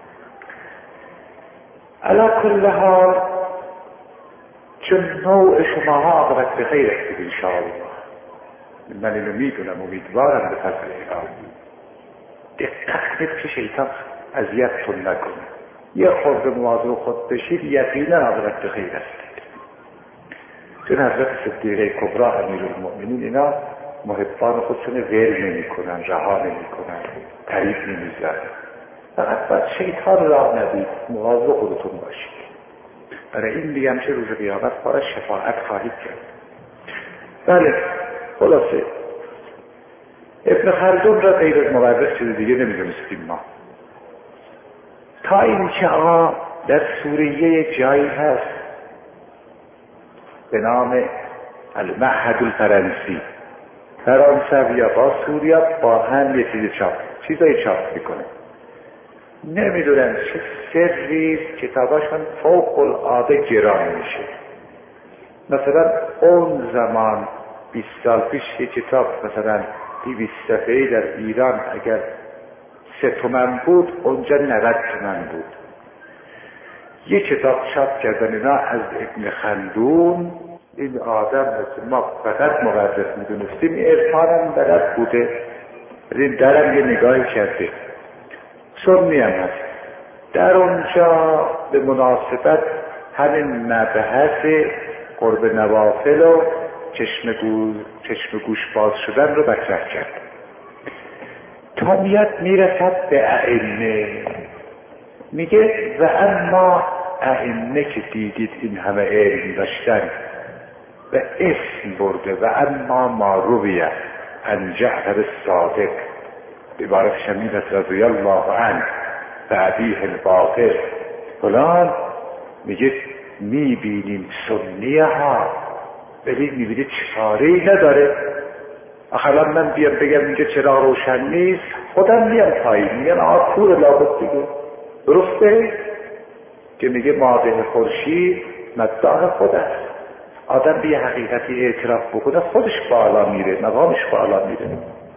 علا کل حال چون نوع شماها عاقبت به خیر هستید انشاءالله. من اینو میدونم، امیدوارم به فضل الهی. دقت کنید که شیطان اذیتتون نکنه. یه خورده مواظب خود بشید، یقینا عاقبت به خیر هستید. چون حضرت صدیقه کبری امیرالمؤمنین اینا محبان خودشون ول نمیکنن، رها نمیکنن، طریق نمیزنن. فقط باید شیطان راه ندید، مواظب خودتون باشید. برای این میگم که روز قیامت برای شفاعت خواهید کرد. بله، خلاصه ابن خلدون را غیر از مورخ چیز دیگه نمیدونستیم ما. تا اینکه آقا در سوریه جایی هست به نام المعهد الفرنسی، فرانسویا با سوریا با هم یه چیزایی چاپ میکنه. نمیدونم چه سری کتاباشون فوق العاده گران میشه. مثلا اون زمان 20 سال پیش یه کتاب مثلا 200 صفحه‌ای در ایران اگر 3 تومن بود، اونجا 90 تومن بود. یه کتاب چاپ کردن اینا از ابن خلدون. این آدم مثل ما فقط مورخ میدونستیم، عرفانم بلد بوده، این درم یه نگاهی کرده، سنی هم هست. در اونجا به مناسبت همین مبحث قرب نوافل و چشم گوش باز شدن رو مطرح کرد. تا میرسد به ائمه، میگه و اما ائمه که دیدید این همه علم داشتن و اسم برده، و اما ما رویه عن جعفر الصادق عبارت شمیدت رضی الله عنه و ابیه الباقر فلان، میگه میبینیم سنیه ها، ولی میبینید چاره‌ای نداره. آخران من بیام بگم اینجا چرا روشن نیست، خودم میام پایین میگم آقا کور لابد دیگه، درسته که میگه ماده خورشید مدار خود است. آدم به حقیقتی اعتراف بکنه خودش بالا میره، مقامش بالا میره.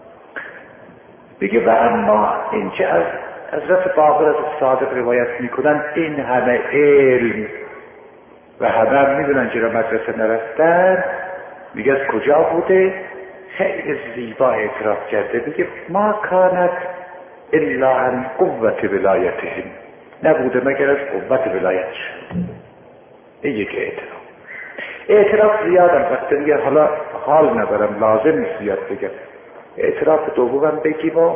میگه و اما این که از حضرت باقر از صادق روایت میکنن این همه علم و همه میدونن چرا مدرسه نرفتن، میگه از کجا بوده؟ خیلی زیبا اعتراف کرده، میگه ما کانت الا عن قوت ولایتهم، نبوده مگر از قوت ولایتش. این یک اعتراف زیادم وقتی دیگه حالا حال ندارم، لازم نیست زیاد بگم. اعتراف دومم بگیم و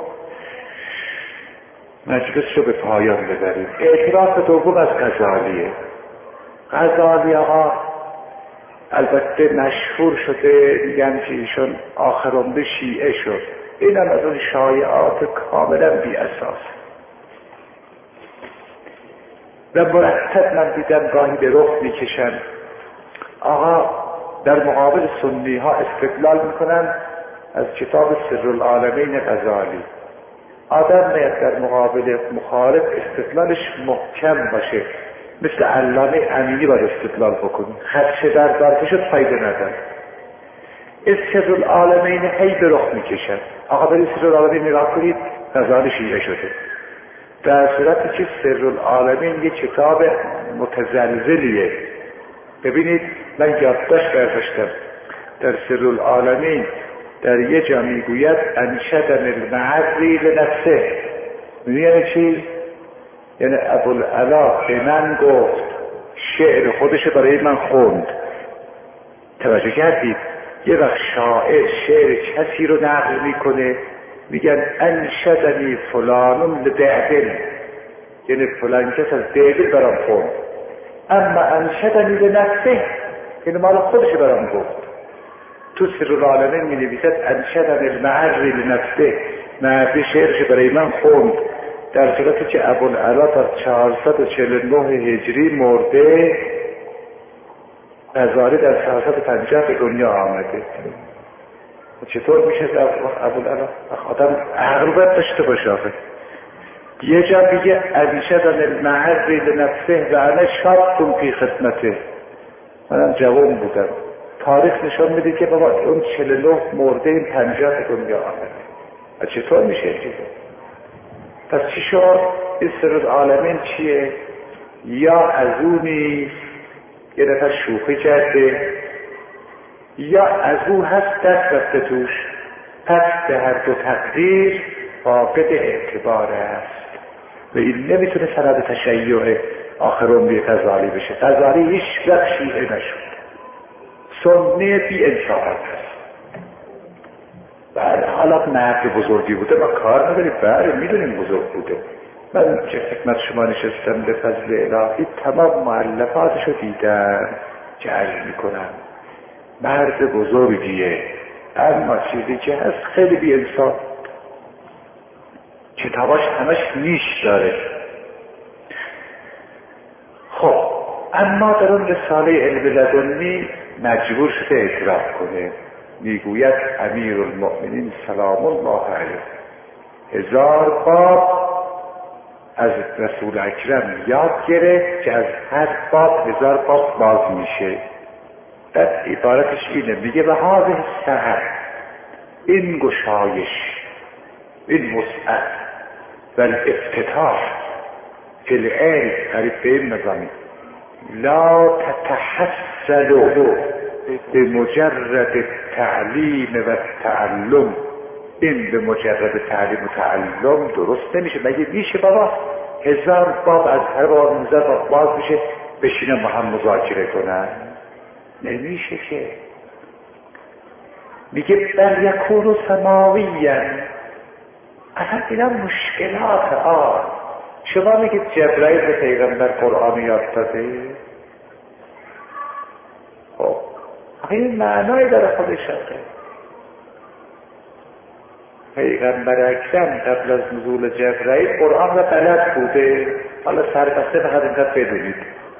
مجلس رو به پایان ببریم. اعتراف دوم از غزالیه. غزالی آقا البته مشهور شده، میگن که ایشون آخر عمر شیعه شد. این هم از اون شایعات کاملا بی اساس و مرتب من دیدم گاهی به رخ میکشن. آقا در مقابل سنی ها استدلال میکنن از کتاب سرالعالمین غزالی. آدم باید در مقابل مخالف استدلالش محکم باشه، مثل علامه امینی باید استدلال بکنی، خدشه در برده شد فایده نداره. از سرالعالمین هی به رخ میکشن. آقا برید سرالعالمین نگاه کنید، غزالی شیعه شده، در صورتی که سرالعالمین یک کتاب متزلزلیه. ببینید من یادداشت برداشتم در سرالعالمین در یه جا میگوید انشدن المعری لنفسه. یعنی چی؟ یعنی ابوالعلا به من گفت، شعر خودش برای من خوند. توجه کردید؟ یه وقت شاعر شعر کسی رو نقل میکنه، میگن انشدنی فلانون لدعبل، یعنی فلان کس از دعبل برام خوند. اما انشدنی لنفسه، یعنی مال خودش برام گفت. تو سرالعالمین می نویسد انشدن المعری لنفسه، معری شعرش برای من خوند، در صورتی که ابوالعلا در 449 هجری مرده، غزالی در 450 به دنیا آمده. چطور میشه ابوالعلا؟ آدم عقل باید داشته باشه. یه جا میگه انشدن المعری لنفسه و انا شاب فی خدمته، منم جوان بودم. تاریخ نشان میده که بابا اون 49 مرده، این 50 به دنیا آمده. چطور میشه این چیزه؟ پس چی شد؟ این سرالعالمین چیه؟ یا از او نیست، یه دفعه شوخی کرده، یا از او هست دست رفته توش. پس به هر دو تقدیر فاقد اعتبار است و این نمیتونه سند تشیع آخر عمری غزالی بشه. غزالی هیچ وقت شیعه نشد، سنی بی انصافت هست. بله حالا مرد بزرگی بوده، ما کار نداریم، بله میدونیم بزرگ بوده. من که خدمت شما نشستم به فضل الهی تمام مؤلفاتشو دیدم که عرض میکنم مرد بزرگیه، اما چیزی که هست خیلی بی انصاف. کتاباش همش نیش داره. اما در اون رساله علم لدنی مجبور شده اعتراف کنه. میگوید امیرالمؤمنین سلام الله علیه 1000 باب از رسول اکرم یاد گرفت که از هر باب 1000 باب باز میشه. در عبارتش اینه، میگه به هذه السعه، این گشایش، این وسعت و الافتتاح فی العلم، قریب به این نظامی، لا تتحصل بمجرد التعلیم و التعلم. این به مجرد تعلیم و تعلم درست نمیشه. مگه میشه بابا 1000 باب از هر باب 1000 باب باز میشه بشینن با هم مذاکره کنن؟ نمیشه که. میگه بل یکون سماویا. اصلا اینا مشکلات شما میگید جبرائیل به پیغمبر قرآن یاد داده؟ خب این معنای داره خودش هست. پیغمبر اکرم قبل از نزول جبرائیل قرآن را بلد بوده، حالا سربسته فقط اینقدر بدونید.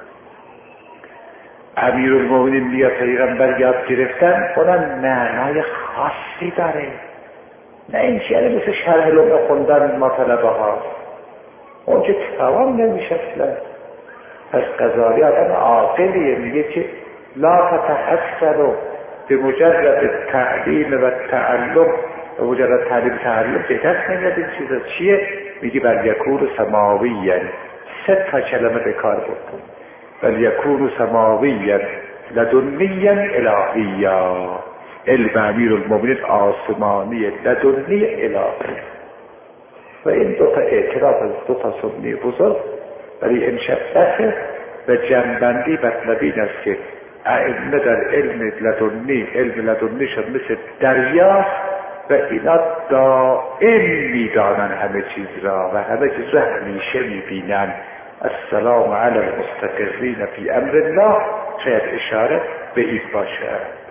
امیرالمؤمنین میگه پیغمبر یاد گرفتن اونم معنای خاصی داره، نه این چیه مثل شرح لغه خوندن مطلبه ها، اون که توان نمیشه اصلا. پس غزالی آدم عاقلیه، میگه که لا تتحصل به مجرد تعلیم و تعلم، به مجرد تعلیم تعلم که دست نمیاد این چیزا چیه؟ میگه بل یکون سماویا. 3 تا کلمه به کار برد. بل یکون سماویا لدنیا الهیا. علم امیرالمؤمنین آسمانی، لدنی الهی. و این 2 تا اعتراف از 2 تا سنی بزرگ برای این شبه و جنبندی مطلب این است که ائمه در علم لدنی شد مثل دریا و اینا دائم میدانن همه چیز را و همه چیز را همیشه میبینن. السلام علی المستقرین فی امر الله، شاید اشاره به این باشد.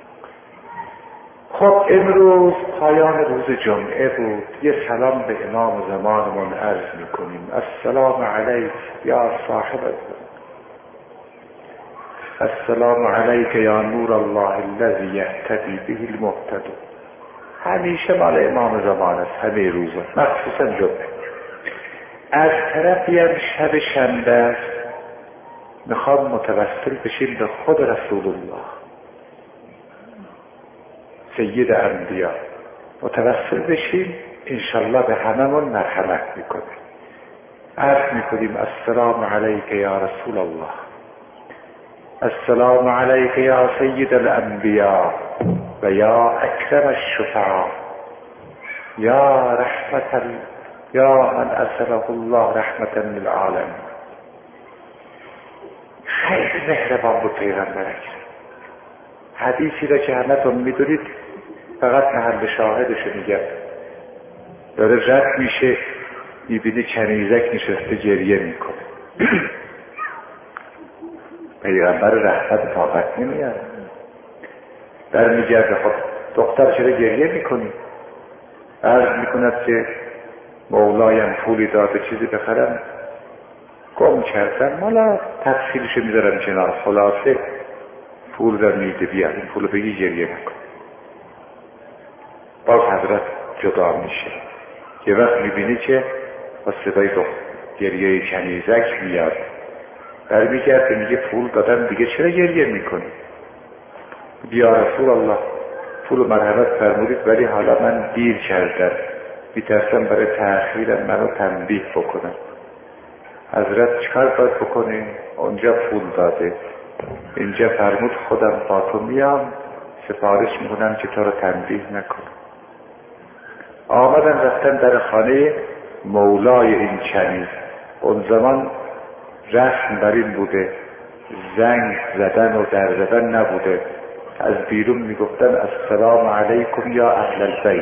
خب امروز پایان روز جمعه بود. یه سلام به امام زمانمون عرض میکنیم. السلام علیک یا صاحب الزمان، السلام علیک یا نور الله الذی یهتدی به المهتدون. همیشه مال امام زمان است، همه روزا، مخصوصا جمعه. از طرفی هم شب شنبه است، میخوام متوسل بشیم به خود رسول الله سید انبیا، متوسل بشیم انشالله به هممون مرحمت میکنه. عرض میکنیم السلام علیک یا رسول الله، السلام علیک یا سید الانبیا و یا اکرم الشفعاء، یا یا من ارسله الله رحمتا للعالمین. خیلی مهربان بود پیغمبر اکرم. حدیثی را که همتون میدونید، فقط محل شاهدشو میگم. داره رد میشه، میبینی کنیزک نشسته گریه میکنه. پیغمبر رحمت طاقت نمیاد. در میگرده خب دختر چرا گریه میکنی؟ عرض میکند که مولایم پولی داده چیزی بخرم، گم کردم، مالا تفصیلشو میذارم کنار، خلاصه پول را میده بیاد، این پولو بگی گریه میکن. باز حضرت جدا میشه. یه وقت میبینی که با صدای گریه کنیزک میاد، برمیگرده میگه پول دادم دیگه چرا گریه میکنی؟ یا رسول الله پول مرحمت فرمودید ولی حالا من دیر کردم، میترسم برای تأخیرم منو تنبیه بکنم. حضرت چکار باید بکنیم؟ اونجا پول داده، اینجا فرمود خودم با تو میام سفارش میکنم که تو رو تنبیه نکنم. آمدن رفتن در خانه مولای این کنیز. اون زمان رسم بر این بوده، زنگ زدن و در زدن نبوده. از بیرون میگفتن السلام علیکم یا اهل البیت.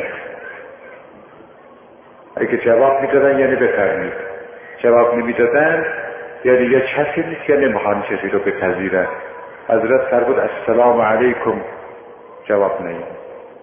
اگه جواب میدادن یعنی بفرمید، جواب نمیدادن یعنی یا کسی نیست یا نمیخوان کسی رو بپذیرن. حضرت فرمود السلام علیکم، جواب نیامد.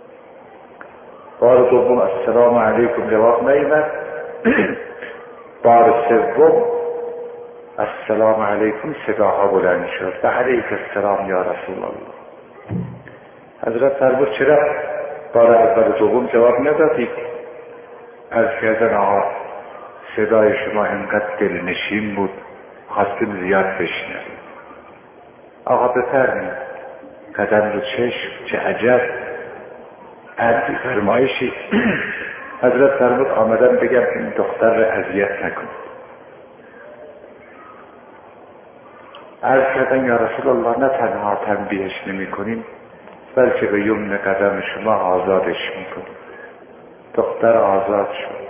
بار دوم السلام علیکم، جواب نیامد. بار سوم السلام علیکم صداها بلند شد. و علیک السلام یا رسول الله. حضرت فرمود چرا بار اول و دوم جواب ندادید؟ از کردن آقا صدای شما انقدر دلنشین بود خواستیم زیاد بشنویم. آقا بفرمید. قدم رو چشم. چه عجب عرضی فرمایشی. حضرت فرمود آمدم بگم این دختر رو اذیت نکن. عرض کردن یا رسول الله نه تنها تنبیهش نمی کنیم بلکه به یمن قدم شما آزادش می کنیم. دختر آزاد شد.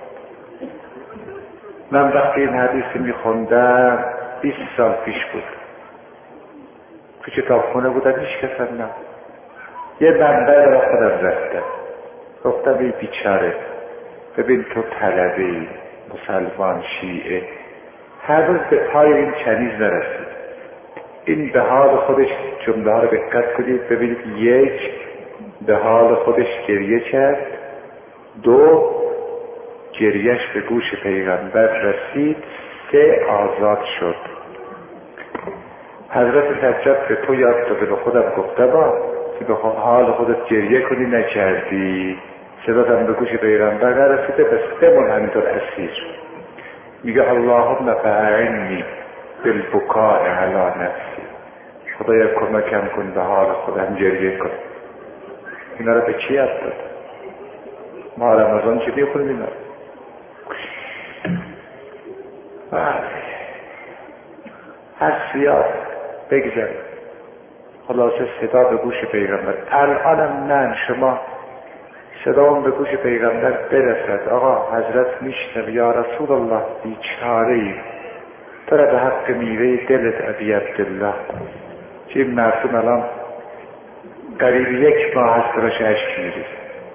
من وقتی این حدیثی می خوندم 20 سال پیش بود. تو کتابخونه بودم هیچ کس نه. یه منبع را خودم رفتم گفتم ای بیچاره ببین تو طلبه‌ای مسلمان شیعه هر روز به پای این کنیز نرسید. این به حال خودش جمله ها رو دقت کنید ببینید. یک به حال خودش گریه کرد. دو گریهش به گوش پیغمبر رسید. سه آزاد شد. حضرت سجاد به تو یاد داده به خودم گفته با که به حال خودت گریه کنی نکردی صداتم به گوش پیغمبر نرسیده بس بمون همینطور اسیر. میگه اللهم فاعنی بالبکاء علی نفسی. خدایا کمکم کن به حال خودم گریه کن. اینا رو به چی یاد داد؟ ما رمضان چی بیخونیم اینا هر سیاد بگذاریم. خلاصه صدا به گوش پیغمبر. الانم نه شما صدا به گوش پیغمبر برسد. آقا حضرت میشنوه یا رسول الله بیچاره ای تو را به حق میوه دلت ابی عبدالله که این مردم الان قریب 1 ماه هست براش اشک میریزه.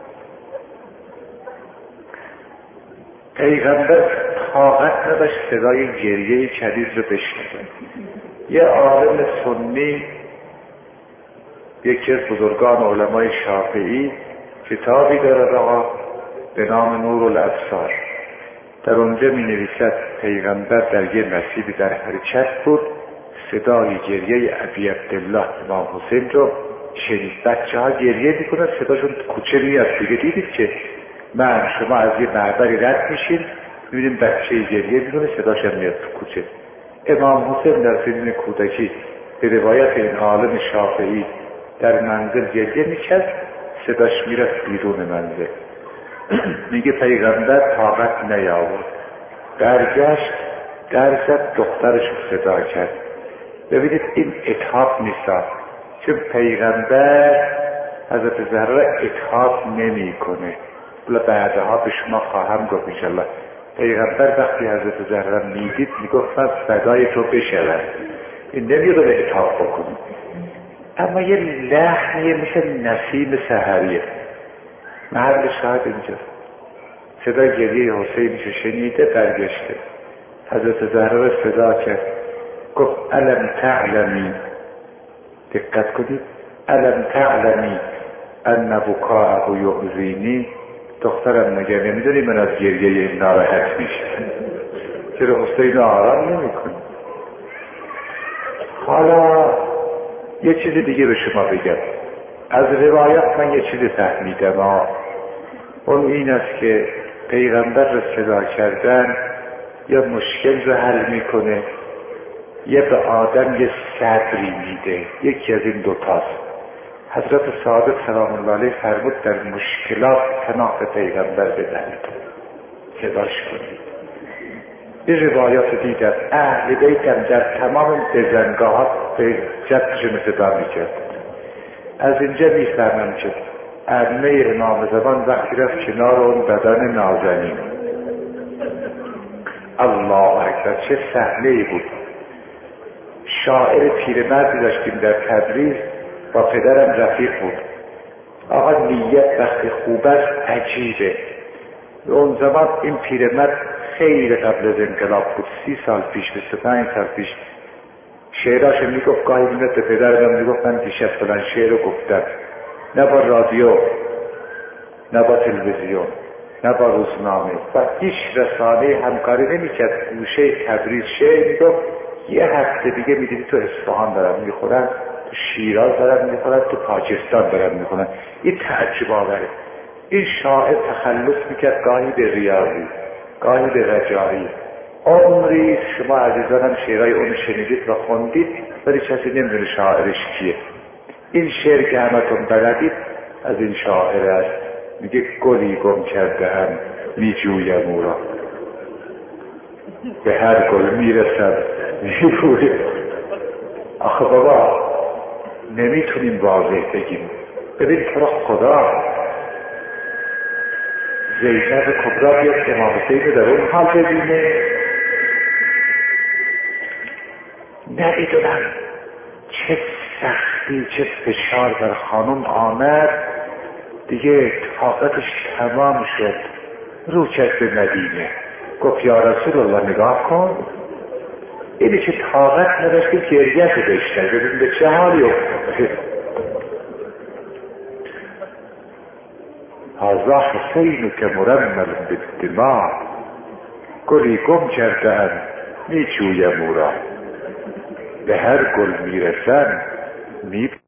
پیغمبر طاقت نداشت صدای گریه کنیز رو بشنوه. یه عالم سنی یکی از بزرگان علمای شافعی کتابی دارد آقا به نام نور الابصار. در اونجا می نویسد پیغمبر در یه مسیری در حرکت بود صدای گریه ابی عبدالله امام حسین رو شنید. بچه ها گریه میکنن صداشون کوچه میاد دیگه. دیدید که من شما از یه معبری رد میشین میبینیم بچه گریه میکنه صداش هم میاد تو کوچه. امام حسین در سنین کودکی به روایت این عالم شافعی در منزل گریه میکرد صداش میرفت بیرون منزل. میگه پیغمبر طاقت نیاورد برگشت در زد دخترش صدا کرد. ببینید این اتحاف نیست چون پیغمبر حضرت زهرا اتحاف نمی کنه. بلا بعدها به شما خواهم گفت انشالله. پیغمبر وقتی حضرت زهرا میدید میگفت من فدای تو بشود. این نمیگه به اتحاف بکنی. اما یه لحنیه میشه نسیم سحریه. محل شاهد اینجا صدای گریه حسینشو شنیده برگشته. حضرت زهرا رو صدا کرد گفت الم تعلمی دقت کنید الم تعلمی ان بکاءه یؤذینی. دخترم مگر نمیدونی من از گریه این ناراحت میشه چرا حسین آرام نمیکنی؟ حالا یه چیز دیگه به شما بگم. از روایات من یه چیز فهمیدم اون این است که پیغمبر رو صدا کردن یا مشکل رو حل میکنه یا به آدم یه صبری میده. یکی از این دوتاست. حضرت صادق سلام الله علیه فرمود در مشکلات پناه پیغمبر بدهید صداش کنید. این روایات دیگر اهل بیتم در تمام بزنگاهات به جدشون صدا میکرد. از اینجا میفهمم که ائمه امام زمان وقتی رفت کنار اون بدن نازنین الله اکبر چه صحنه‌ای بود. شاعر پیرمردی داشتیم در تبریز با پدرم رفیق بود. آقا نیت وقتی خوب است عجیبه. اون زمان این پیرمرد خیلی قبل از انقلاب بود 30 سال پیش 25 سال پیش شعراش میگفت گاهی میاد به پدرم میگفت من دیشب فلان شعر رو گفتم. نه با رادیو نه با تلویزیون نه با روزنامه و هیچ رسانه همکاری نمیکرد. گوشه تبریز شعر میگفت یه هفته دیگه میدیدی تو اصفهان دارن میخورن، تو شیراز دارن میخورن، تو پاکستان دارن میخورن. این تعجب آوره. این شاعر تخلص میکرد گاهی به ریاضی، گاهی به رجایی. عمری شما عزیزانم شعرهای اون شنیدید و خوندید، ولی کسی نمیدونه شاعرش کیه. این شعر که همتون بلدید از این شاعر است، میگه گلی گم کرده هم میجویم او را، به هر گل میرسم میجویم. آخه بابا نمیتونیم واضح بگیم. ببین تو را خدا زینب کبرا بیاد امام حسین در اون حال ببینه، نمیدونم چه سختی چه فشار بر خانم آمد دیگه، طاقتش تمام شد. رو کرد به مدینه، گفت یا رسول الله نگاه کن، اینی که طاقت نداشت که گریه رو بشنه، ببین به چه حالی افتاده. هذا حسین که مرمل بالدماء، گلی گم کردن میجویم او را، به هر گل میرسن